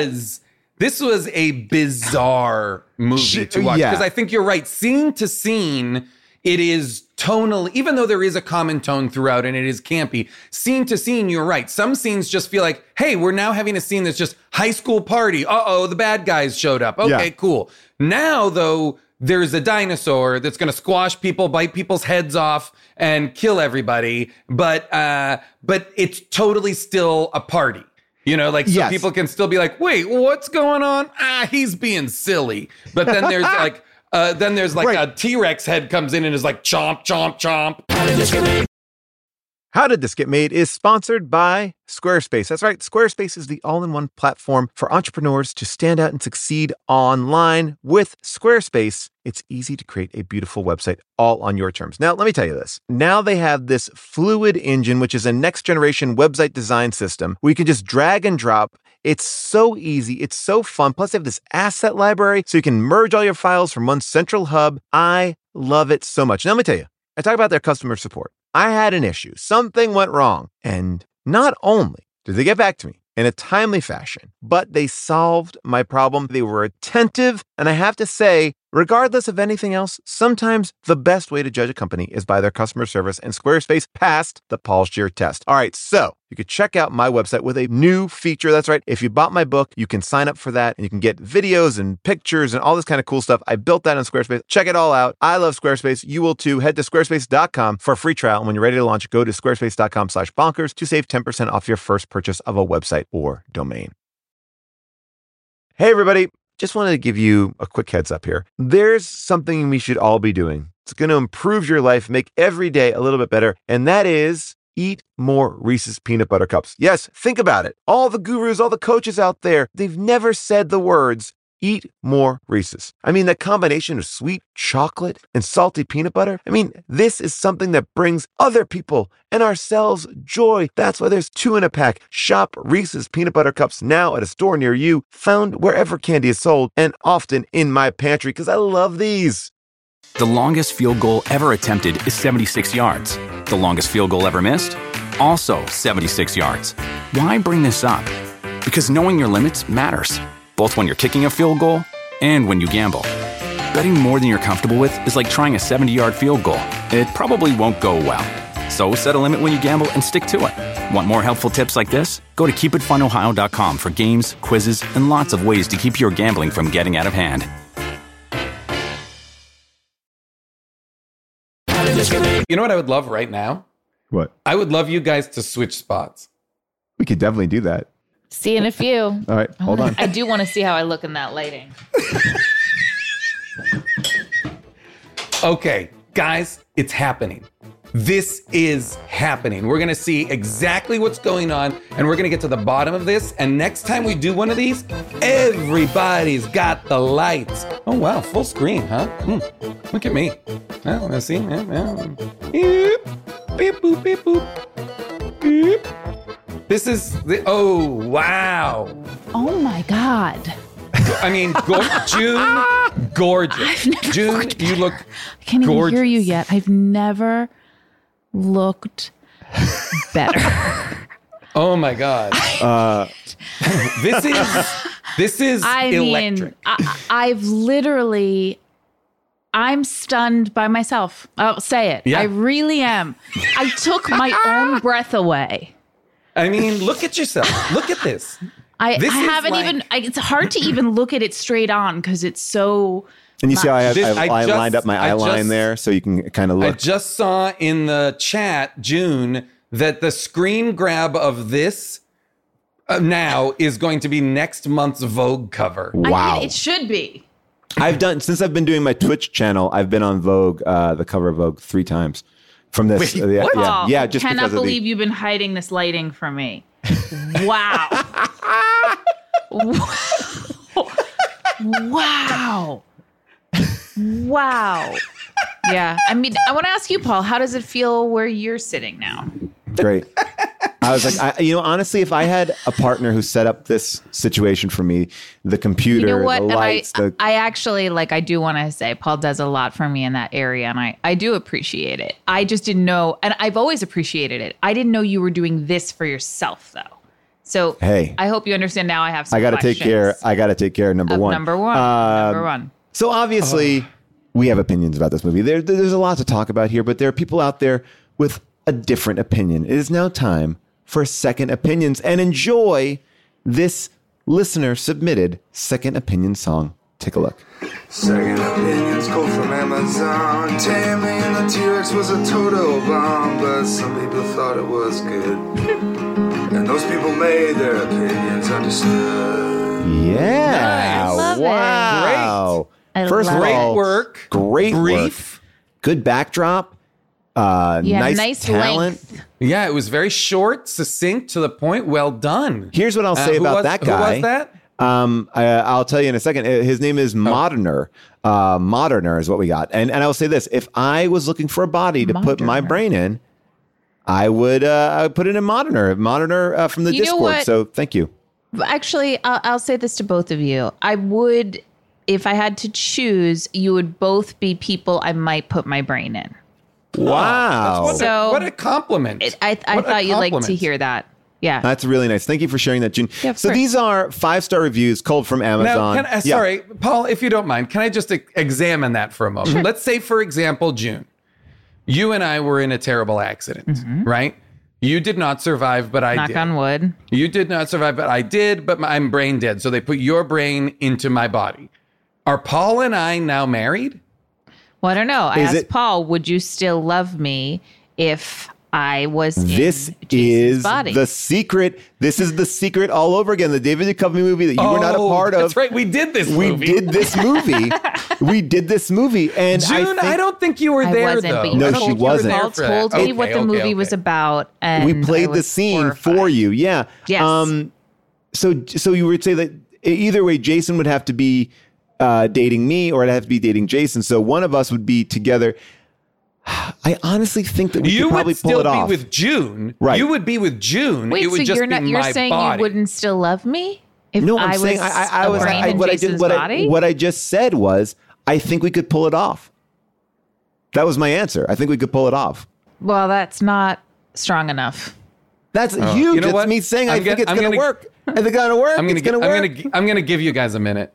was a bizarre movie to watch because I think you're right. Scene to scene, it is tonal, even though there is a common tone throughout and it is campy. Scene to scene, you're right. Some scenes just feel like, hey, we're now having a scene that's just high school party. Uh-oh, the bad guys showed up. Okay, cool. Now, though, there's a dinosaur that's going to squash people, bite people's heads off, and kill everybody. But it's totally still a party. You know, like, so people can still be like, wait, what's going on? He's being silly. But then there's like... a T-Rex head comes in and is like, chomp, chomp, chomp. How Did This Get Made is sponsored by Squarespace. That's right. Squarespace is the all-in-one platform for entrepreneurs to stand out and succeed online. With Squarespace, it's easy to create a beautiful website all on your terms. Now, let me tell you this. Now they have this Fluid Engine, which is a next-generation website design system where you can just drag and drop. It's so easy. It's so fun. Plus, they have this asset library so you can merge all your files from one central hub. I love it so much. Now, let me tell you, I talk about their customer support. I had an issue. Something went wrong. And not only did they get back to me in a timely fashion, but they solved my problem. They were attentive. And I have to say, regardless of anything else, sometimes the best way to judge a company is by their customer service, and Squarespace passed the Paul Scheer test. All right, so you could check out my website with a new feature. That's right. If you bought my book, you can sign up for that and you can get videos and pictures and all this kind of cool stuff. I built that on Squarespace. Check it all out. I love Squarespace. You will too. Head to squarespace.com for a free trial. And when you're ready to launch, go to squarespace.com/bonkers to save 10% off your first purchase of a website or domain. Hey, everybody. Just wanted to give you a quick heads up here. There's something we should all be doing. It's going to improve your life, make every day a little bit better. And that is eat more Reese's peanut butter cups. Yes, think about it. All the gurus, all the coaches out there, they've never said the words, eat more Reese's. I mean, that combination of sweet chocolate and salty peanut butter. I mean, this is something that brings other people and ourselves joy. That's why there's 2 in a pack. Shop Reese's peanut butter cups now at a store near you, found wherever candy is sold, and often in my pantry because I love these. The longest field goal ever attempted is 76 yards. The longest field goal ever missed? Also 76 yards. Why bring this up? Because knowing your limits matters, both when you're kicking a field goal and when you gamble. Betting more than you're comfortable with is like trying a 70-yard field goal. It probably won't go well. So set a limit when you gamble and stick to it. Want more helpful tips like this? Go to keepitfunohio.com for games, quizzes, and lots of ways to keep your gambling from getting out of hand. You know what I would love right now? What? I would love you guys to switch spots. We could definitely do that. See you in a few. All right, hold on. I do want to see how I look in that lighting. Okay, guys, it's happening. This is happening. We're going to see exactly what's going on, and we're going to get to the bottom of this. And next time we do one of these, everybody's got the lights. Oh, wow. Full screen, huh? Look at me. Oh, let's see. Beep, boop, beep, boop. Beep. This is oh, wow. Oh, my God. I mean, June, gorgeous. June, you look I can't gorgeous. even hear you yet. I've never looked better. Oh my God. This is electric. I've literally, I'm stunned by myself. I'll say it. Yeah. I really am. I took my own breath away. I mean, look at yourself. Look at this. I haven't like- even, it's hard to even look at it straight on because it's so. And you see how I just- lined up my eye line there so you can kind of I look. just saw in the chat, June, that the screen grab of this now is going to be next month's Vogue cover. Wow. I mean, it should be. Since I've been doing my Twitch channel, I've been on Vogue, the cover of Vogue 3 times from this. Wait, what? Yeah, just cannot because of believe you've been hiding this lighting from me. Wow. Wow. Wow. Yeah. I mean, I want to ask you, Paul, how does it feel where you're sitting now? Great. I was like, honestly, if I had a partner who set up this situation for me, the computer, You know what? the lights, I actually, I do want to say Paul does a lot for me in that area, and I do appreciate it. I just didn't know, and I've always appreciated it. I didn't know you were doing this for yourself, though. So Hey. I hope you understand now I have some I got to take care. I got to take care of number one. Number one. So obviously, we have opinions about this movie. There's a lot to talk about here, but there are people out there with a different opinion. It is now time for second opinions, and enjoy this listener submitted second opinion song. Take a look. Second opinions called from Amazon. Tammy and the T-Rex was a total bomb, but some people thought it was good. And those people made their opinions understood. Yeah. Nice. Love it. Wow. I First love of it. all, Great work. Great Brief. work. Good backdrop. Nice talent. length. Yeah, it was very short, succinct, to the point. Well done. Here's what I'll say about that guy. Who was that? I'll tell you in a second. His name is Moderner. Moderner is what we got. And I will say this. If I was looking for a body to put my Moderner. brain in, I would put it in Moderner. Moderner from the You know Discord. what? So thank you. Actually, I'll say this to both of you. I would, if I had to choose, you would both be people I might put my brain in. Wow. So- What a compliment. I What a thought you'd like to compliment. hear that. Yeah. That's really nice. Thank you for sharing that, June. Yeah, of so course. these are 5-star reviews culled from Amazon. Now, sorry, Paul, if you don't mind, can I just examine that for a moment? Sure. Let's say, for example, June, you and I were in a terrible accident, right? You did not survive, but I Knock did. on wood. You did not survive, but I did, but I'm brain dead. So they put your brain into my body. Are Paul and I now married? Well, I don't know. I Is asked it- Paul, would you still love me if I was This in Jason's is body? the secret. This is the secret all over again. The David Duchovny movie that you were not a part of. That's right. We did this We movie. did this movie. We did this movie. And June, I don't think you were I there, wasn't, though. but you No, I don't she think you were wasn't. there Paul for that. told me Okay, what the okay, movie okay. was about, and we I played the was scene horrified. for you. Yeah. Yes. So you would say that either way, Jason would have to be dating me, or I'd have to be dating Jason. So one of us would be together. I honestly think that we You could probably would pull still it be off. with June. Right. You would be with June. Wait, it would so just you're not? be You're my saying body. you wouldn't still love me if No, I I'm was saying I a was brain in what I Jason's did body? what I just said was I think we could pull it off. That was my answer. I think we could pull it off. Well, that's not strong enough. That's huge. You know That's what? me saying I I'm think gonna- it's I'm going to gonna- work. I think it's going to work. It's going to work. I'm gonna give you guys a minute.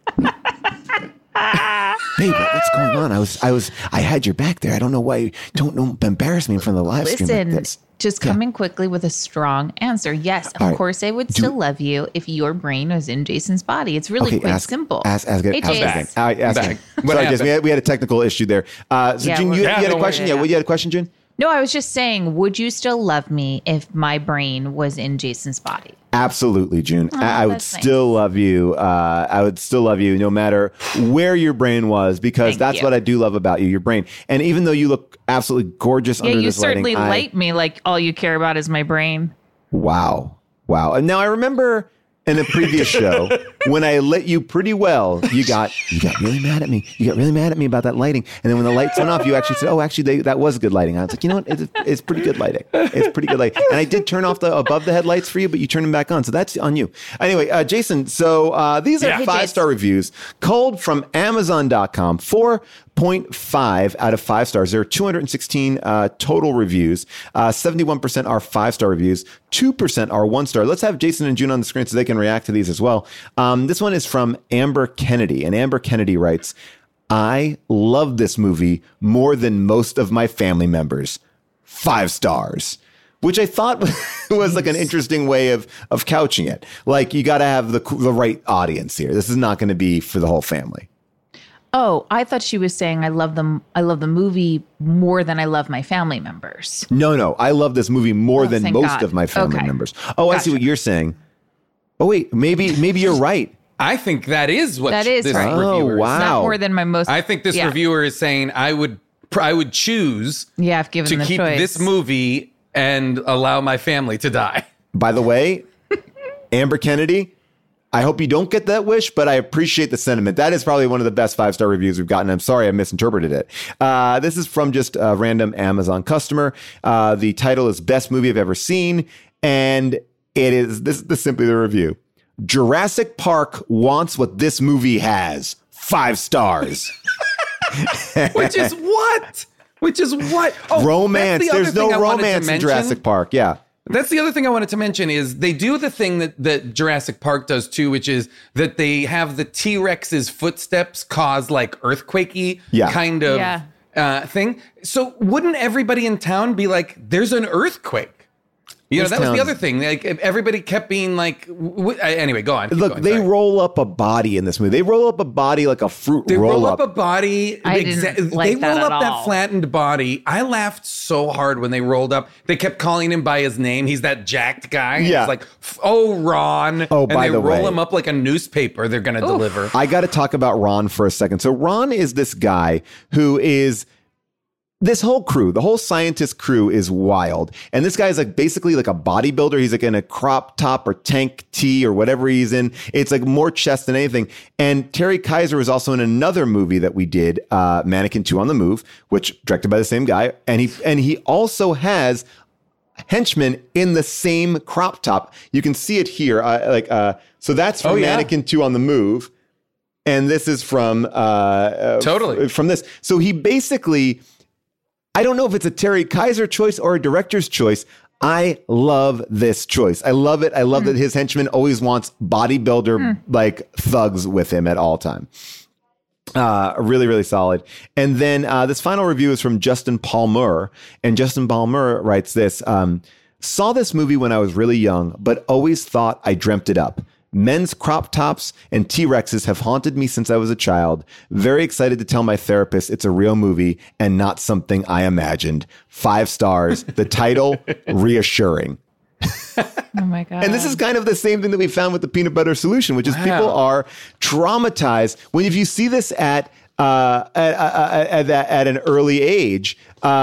Babe, what's going on? I had your back there. I don't know why. Don't embarrass me in front of the live stream like Listen, this. just come in quickly with a strong answer. Yes, of All right. course I would still love you if your brain was in Jason's body. It's really quite simple. Ask Hey, again. Jace. Ask Back. again. What Sorry, Jason. happened? We had a technical issue there. So, Yeah, June, you we're- had a don't question? worry. Yeah, you had a question, June? No, I was just saying, would you still love me if my brain was in Jason's body? Absolutely, June. I would that's still love you. I would still love you no matter where your brain was, because Thank that's you. what I do love about you, your brain. And even though you look absolutely gorgeous Yeah, under you this lighting, certainly light me like all you care about is my brain. Wow. And now I remember in a previous show when I lit you pretty well, you got really mad at me. You got really mad at me about that lighting. And then when the lights went off, you actually said, "Oh, actually, that was good lighting." I was like, you know what? It's pretty good lighting. It's pretty good lighting. And I did turn off the above the headlights for you, but you turned them back on. So that's on you. Anyway, Jason, so these are Yeah. 5-star reviews culled from Amazon.com. 4.5 out of 5 stars. There are 216 total reviews. 71% are 5-star reviews. 2% are 1-star. Let's have Jason and June on the screen so they can react to these as well. This one is from Amber Kennedy, and Amber Kennedy writes, "I love this movie more than most of my family members. 5 stars." Which I thought was like an interesting way of couching it. Like, you got to have the right audience here. This is not going to be for the whole family. Oh, I thought she was saying I love the movie more than I love my family members. No. I love this movie more than thank most God. of my family Okay. members. Oh, I see what you're saying. Oh, wait, maybe you're right. I think that is what That is this right. reviewer Oh, is wow. Not more than my most. I think this yeah. reviewer is saying I would choose Yeah, if given to the keep choice. this movie and allow my family to die. By the way, Amber Kennedy, I hope you don't get that wish, but I appreciate the sentiment. That is probably one of the best 5-star reviews we've gotten. I'm sorry I misinterpreted it. This is from just a random Amazon customer. The title is Best Movie I've Ever Seen. And it is, this is simply the review. Jurassic Park wants what this movie has. 5 stars. Which is what? Oh, Romance. that's the other There's thing no I wanted to romance in mention. Jurassic Park. Yeah. That's the other thing I wanted to mention is they do the thing that Jurassic Park does too, which is that they have the T-Rex's footsteps cause like earthquakey kind of thing. So wouldn't everybody in town be like, there's an earthquake? You know, that was the other thing. Like, everybody kept being like, anyway, go on. Look, they roll up a body in this movie. They roll up a body like a fruit They roll up. up a body. I didn't like they that roll at up that all. flattened body. I laughed so hard when they rolled up. They kept calling him by his name. He's that jacked guy. Yeah. It's like, oh, Ron. Oh, and by they the roll way. him up like a newspaper they're going to deliver. I got to talk about Ron for a second. So Ron is this guy who is this whole crew, the whole scientist crew is wild. And this guy is like basically like a bodybuilder. He's like in a crop top or tank tee or whatever he's in. It's like more chest than anything. And Terry Kaiser was also in another movie that we did, Mannequin 2 on the Move, which directed by the same guy. And he also has henchmen in the same crop top. You can see it here. So that's from Mannequin 2 on the Move. And this is from Totally. from this. So he basically, I don't know if it's a Terry Kaiser choice or a director's choice. I love this choice. I love it. I love that his henchman always wants bodybuilder like thugs with him at all time. Really, really solid. And then this final review is from Justin Palmer. And Justin Palmer writes this, saw this movie when I was really young, but always thought I dreamt it up. Men's crop tops and T-Rexes have haunted me since I was a child. Very excited to tell my therapist it's a real movie and not something I imagined. 5 stars. The title, reassuring. Oh my God. And this is kind of the same thing that we found with the peanut butter solution, which is people are traumatized. If you see this at an early age,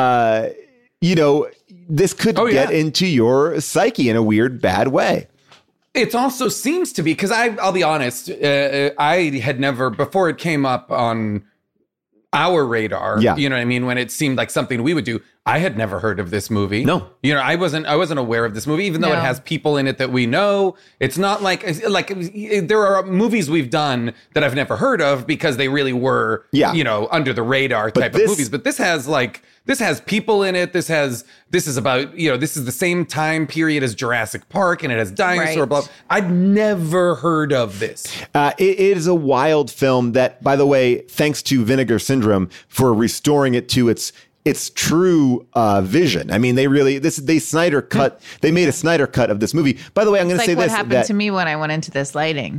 this could get into your psyche in a weird, bad way. It also seems to be, because I'll be honest, I had never, before it came up on our radar, you know what I mean, when it seemed like something we would do, I had never heard of this movie. No. I wasn't aware of this movie, even though it has people in it that we know. It's not like there are movies we've done that I've never heard of because they really were, under the radar type of movies. But this has people in it. This is about, this is the same time period as Jurassic Park, and it has dinosaur blah. I'd never heard of this. It is a wild film that, by the way, thanks to Vinegar Syndrome for restoring it to its true vision. I mean, they made a Snyder cut of this movie. By the way, I'm going to say what this. happened to me when I went into this lighting.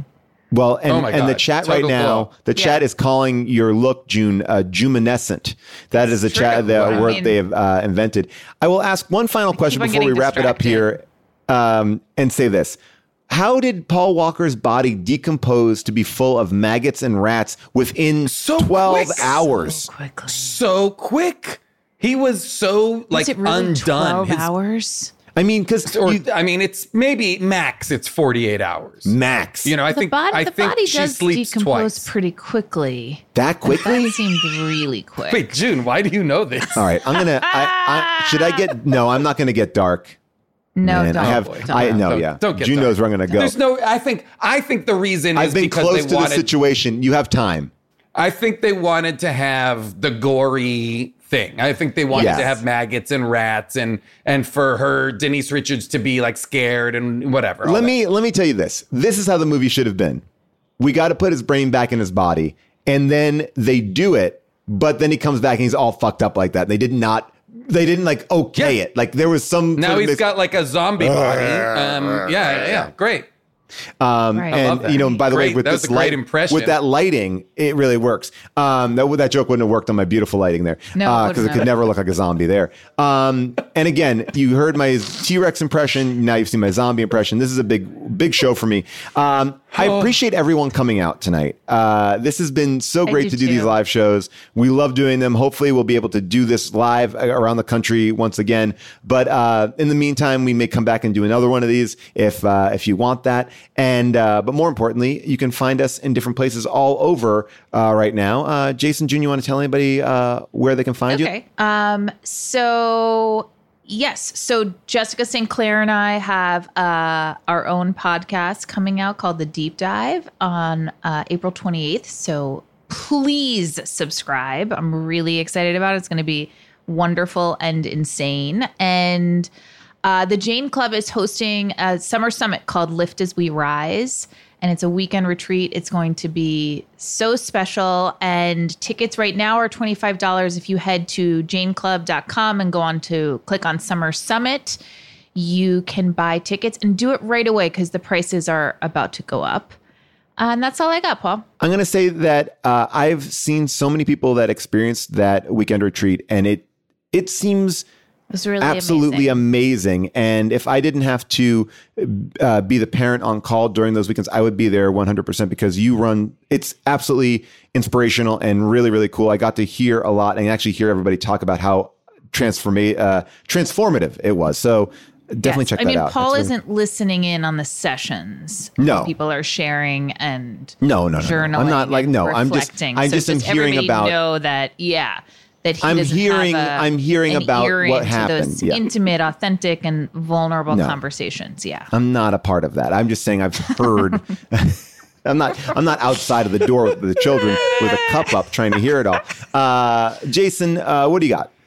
Well, and, Oh my and the God. chat right Total now, glow. the chat is calling your look, June, Juminescent. That is a true. chat, the Wow. word they have invented. I will ask one final question on before we getting wrap it up here, and say this. How did Paul Walker's body decompose to be full of maggots and rats within 12 quick. hours? Quickly. So quick. He was so Was it really undone. 12 hours? I mean, because It's maybe max. It's 48 hours. max. You know, I think she does sleeps decompose twice. pretty quickly. that quickly? That seemed really quick. Wait, June, why do you know this? All right, I'm gonna. Should I get? No, I'm not gonna get dark. No, Man, don't. I have. Don't. I know. Don't- Yeah. don't get June dark. knows where I'm gonna go. There's no. I think the reason I've is been because close they to the wanted. situation. You have time. I think they wanted to have the gory thing. I think they wanted Yes. to have maggots and rats and for her Denise Richards to be like scared and whatever. all Let that. me tell you this. This is how the movie should have been. We got to put his brain back in his body, and then they do it. But then he comes back and he's all fucked up like that. They didn't like okay Yeah. it. Like there was some. Now sort of he's got like a zombie body. Yeah, great. Right. I love And you know, that. by the way, Great. with That was this a great light, impression. with that lighting, it really works. That joke wouldn't have worked on my beautiful lighting there, No, it because it wouldn't could have. never look like a zombie there. And again, you heard my T-Rex impression. Now you've seen my zombie impression. This is a big show for me. I appreciate everyone coming out tonight. This has been so great do to do these too. live shows. We love doing them. Hopefully, we'll be able to do this live around the country once again. But in the meantime, we may come back and do another one of these if you want that. And but more importantly, you can find us in different places all over right now. Jason, June, you want to tell anybody where they can find you? Okay. So yes. So Jessica St. Clair and I have our own podcast coming out called The Deep Dive on April 28th. So please subscribe. I'm really excited about it. It's going to be wonderful and insane. And the Jane Club is hosting a summer summit called Lift as We Rise. And it's a weekend retreat. It's going to be so special. And tickets right now are $25. If you head to janeclub.com and go on to click on Summer Summit, you can buy tickets and do it right away because the prices are about to go up. And that's all I got, Paul. I'm going to say that I've seen so many people that experienced that weekend retreat, and it seems It was really absolutely amazing. And if I didn't have to be the parent on call during those weekends, I would be there 100% because it's absolutely inspirational and really, really cool. I got to hear a lot and actually hear everybody talk about how transformative it was. So definitely check that out. I mean, Paul That's really- isn't listening in on the sessions. No. People are sharing and No. journaling. I'm not like, and no, I'm just reflecting. am So hearing everybody about. know that, that he I'm doesn't hearing- have I'm hearing an about ear what into happened, those yeah. intimate, authentic, and vulnerable No. conversations. Yeah. I'm not a part of that. I'm just saying I've heard. I'm not outside of the door with the children with a cup up trying to hear it all. Jason, what do you got?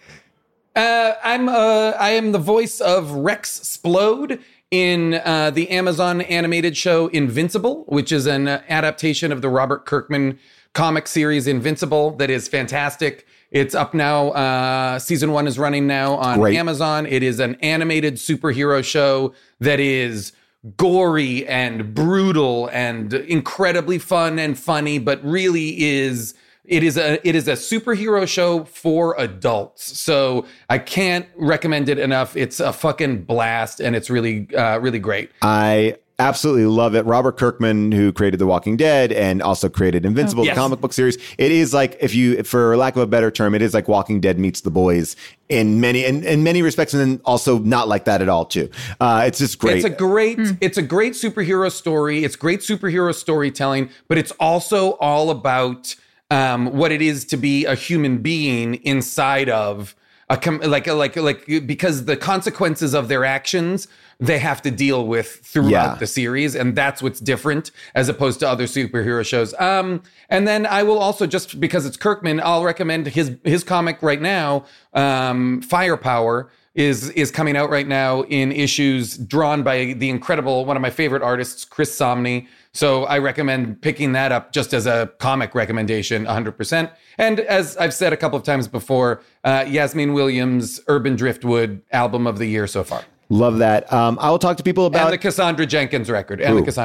I am the voice of Rex Splode in the Amazon animated show Invincible, which is an adaptation of the Robert Kirkman comic series Invincible that is fantastic. It's up now. Season 1 is running now on Great. Amazon. It is an animated superhero show that is gory and brutal and incredibly fun and funny, but really it is a superhero show for adults. So I can't recommend it enough. It's a fucking blast and it's really really great. I absolutely love it. Robert Kirkman, who created The Walking Dead and also created Invincible, Yes. the comic book series. It is like, for lack of a better term, it is like Walking Dead meets The Boys in many respects, and then also not like that at all too. It's just great. It's a great superhero story. It's great superhero storytelling, but it's also all about what it is to be a human being inside of because the consequences of their actions they have to deal with throughout the series, and that's what's different as opposed to other superhero shows. And then I will also, just because it's Kirkman, I'll recommend his comic right now. Firepower is coming out right now in issues drawn by the incredible, one of my favorite artists, Chris Somney. So I recommend picking that up just as a comic recommendation, 100%. And as I've said a couple of times before, Yasmin Williams' Urban Driftwood album of the year so far. Love that. I will talk to people about And the Cassandra Jenkins record.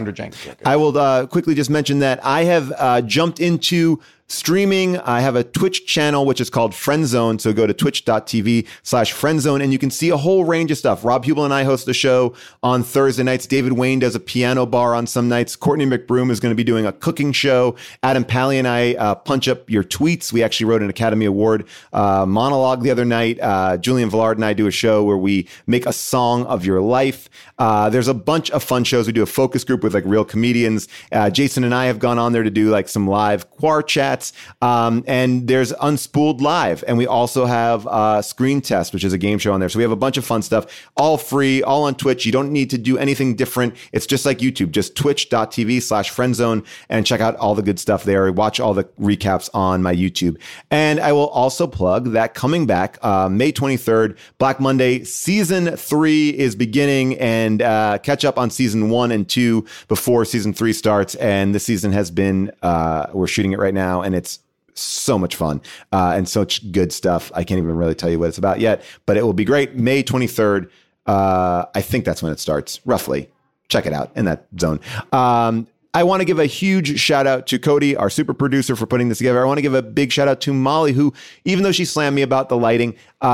I will quickly just mention that I have jumped into streaming. I have a Twitch channel, which is called Friendzone. So go to twitch.tv/Friendzone and you can see a whole range of stuff. Rob Hubel and I host a show on Thursday nights. David Wayne does a piano bar on some nights. Courtney McBroom is going to be doing a cooking show. Adam Pally and I punch up your tweets. We actually wrote an Academy Award monologue the other night. Julian Villard and I do a show where we make a song of your life. There's a bunch of fun shows. We do a focus group with like real comedians. Jason and I have gone on there to do like some live Quar chats. And there's Unspooled Live. And we also have Screen Test, which is a game show on there. So we have a bunch of fun stuff, all free, all on Twitch. You don't need to do anything different. It's just like YouTube, just twitch.tv/Friendzone and check out all the good stuff there. Watch all the recaps on my YouTube. And I will also plug that coming back May 23rd, Black Monday, season 3 is beginning, and catch up on season 1 and 2 before season 3 starts. And the season has been, we're shooting it right now, and it's so much fun and such good stuff. I can't even really tell you what it's about yet, but it will be great. May 23rd. I think that's when it starts, roughly. Check it out in that zone. I want to give a huge shout out to Cody, our super producer, for putting this together. I want to give a big shout out to Molly, who, even though she slammed me about the lighting,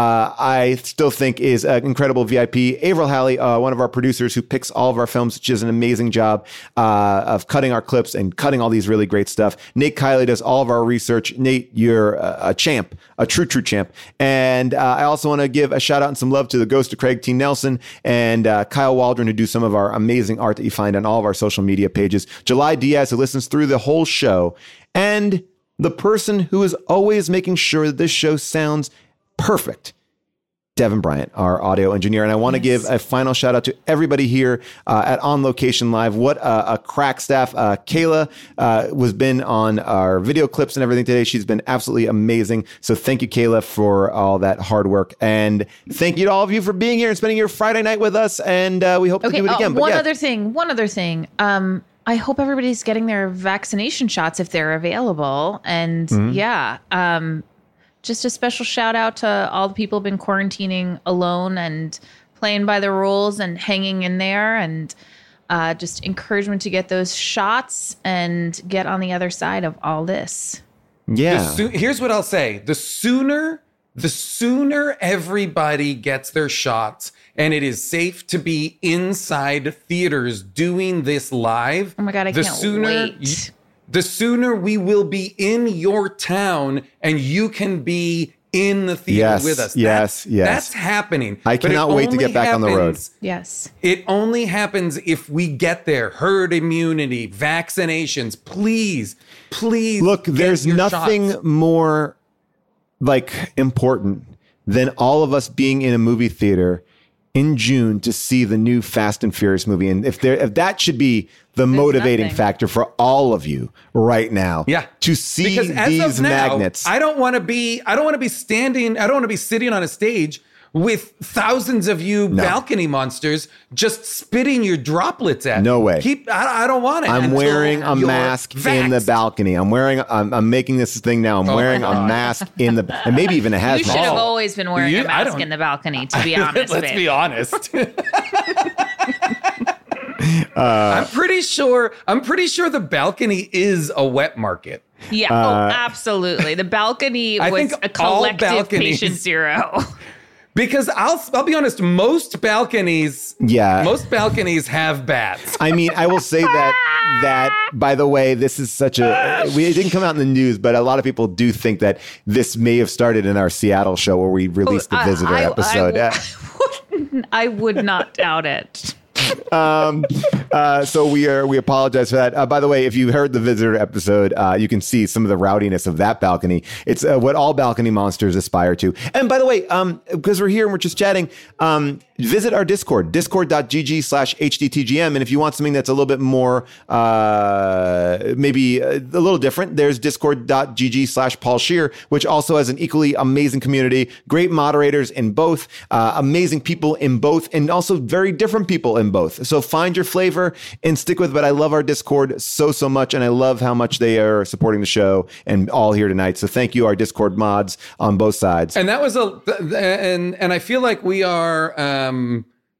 I still think is an incredible VIP. Avril Halley, one of our producers who picks all of our films, which is an amazing job of cutting our clips and cutting all these really great stuff. Nate Kiley does all of our research. Nate, you're a champ, a true champ. And I also want to give a shout out and some love to the Ghost of Craig T. Nelson and Kyle Waldron, who do some of our amazing art that you find on all of our social media pages. July Diaz, who listens through the whole show, and the person who is always making sure that this show sounds perfect, Devin Bryant, our audio engineer. And I want to give a final shout out to everybody here at On Location Live. What a crack staff. Kayla was been on our video clips and everything today. She's been absolutely amazing. So thank you, Kayla, for all that hard work. And thank you to all of you for being here and spending your Friday night with us. And we hope to do it again. One other thing. I hope everybody's getting their vaccination shots if they're available. And just a special shout out to all the people who've been quarantining alone and playing by the rules and hanging in there, and just encouragement to get those shots and get on the other side of all this. Yeah. Here's what I'll say. The sooner everybody gets their shots and it is safe to be inside theaters doing this live. Oh my God, I can't wait. The sooner we will be in your town and you can be in the theater with us. Yes. That's happening. I cannot wait to get back on the road. Yes. It only happens if we get there. Herd immunity, vaccinations. Please. Look, there's nothing more important than all of us being in a movie theater in June to see the new Fast and Furious movie. And if that should be the motivating factor for all of you right now, to see these magnets. I don't want to be sitting on a stage with thousands of you balcony monsters just spitting your droplets at me. No way. I don't want it. I'm wearing a mask in the balcony. I'm making this thing now. I'm wearing a mask in the, and maybe even a hazmat. You should have always been wearing a mask in the balcony, to be honest. Let's be honest. I'm pretty sure the balcony is a wet market. Yeah, absolutely. The balcony was a collective patient zero. Because I'll be honest, most balconies have bats. I mean, I will say that by the way, this is it didn't come out in the news, but a lot of people do think that this may have started in our Seattle show where we released the Visitor episode. I would not doubt it. So we apologize for that. By the way, if you heard the Visitor episode, you can see some of the rowdiness of that balcony. It's what all balcony monsters aspire to. And by the way, because we're here and we're just chatting, visit our Discord, discord.gg/HDTGM. And if you want something that's a little bit more, maybe a little different, there's discord.gg/Paul Scheer, which also has an equally amazing community, great moderators in both, amazing people in both, and also very different people in both. So find your flavor and stick with it. But I love our Discord so much, and I love how much they are supporting the show and all here tonight. So thank you, our Discord mods on both sides. And that was and I feel like we are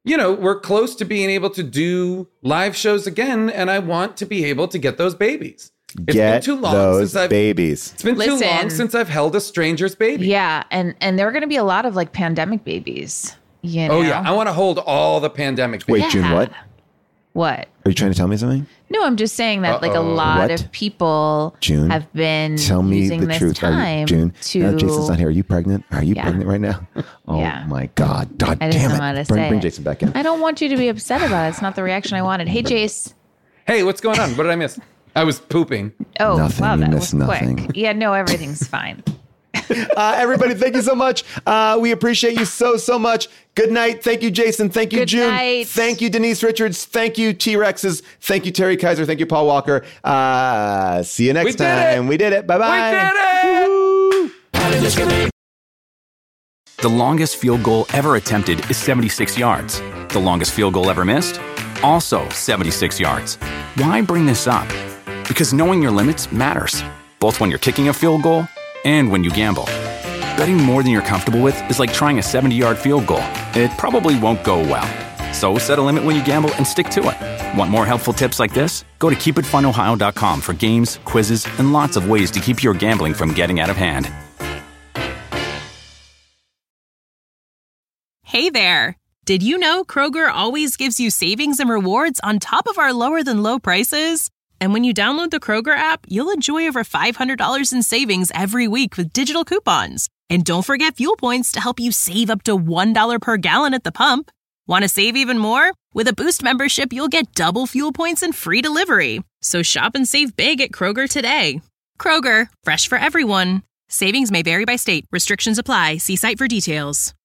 we're close to being able to do live shows again, and I want to be able to get those babies. It's been too long since I've babies. It's been too long since I've held a stranger's baby. Yeah, and there are going to be a lot of like pandemic babies. You know? Oh yeah, I want to hold all the pandemic babies. Wait, June, what? What? Are you trying to tell me something? No, I'm just saying that like a lot of people have been using this time June, to. now Jason's not here. Are you pregnant? Are you pregnant right now? Oh my God! God I damn didn't know how to it! say Bring it. Jason back in. I don't want you to be upset about it. It's not the reaction I wanted. Hey, Jace. Hey, what's going on? What did I miss? I was pooping. Oh, Nothing. wow, You that missed was nothing. quick. Yeah, no, everything's fine. Everybody, thank you so much. We appreciate you so much. Good night. Thank you, Jason. Thank you, Good June. night. Thank you, Denise Richards. Thank you, T-Rexes. Thank you, Terry Kaiser. Thank you, Paul Walker. See you next time. We did it. Bye-bye. We did it! The longest field goal ever attempted is 76 yards. The longest field goal ever missed? Also 76 yards. Why bring this up? Because knowing your limits matters, both when you're kicking a field goal and when you gamble. Betting more than you're comfortable with is like trying a 70-yard field goal. It probably won't go well. So set a limit when you gamble and stick to it. Want more helpful tips like this? Go to keepitfunohio.com for games, quizzes, and lots of ways to keep your gambling from getting out of hand. Hey there! Did you know Kroger always gives you savings and rewards on top of our lower-than-low prices? And when you download the Kroger app, you'll enjoy over $500 in savings every week with digital coupons. And don't forget fuel points to help you save up to $1 per gallon at the pump. Want to save even more? With a Boost membership, you'll get double fuel points and free delivery. So shop and save big at Kroger today. Kroger, fresh for everyone. Savings may vary by state. Restrictions apply. See site for details.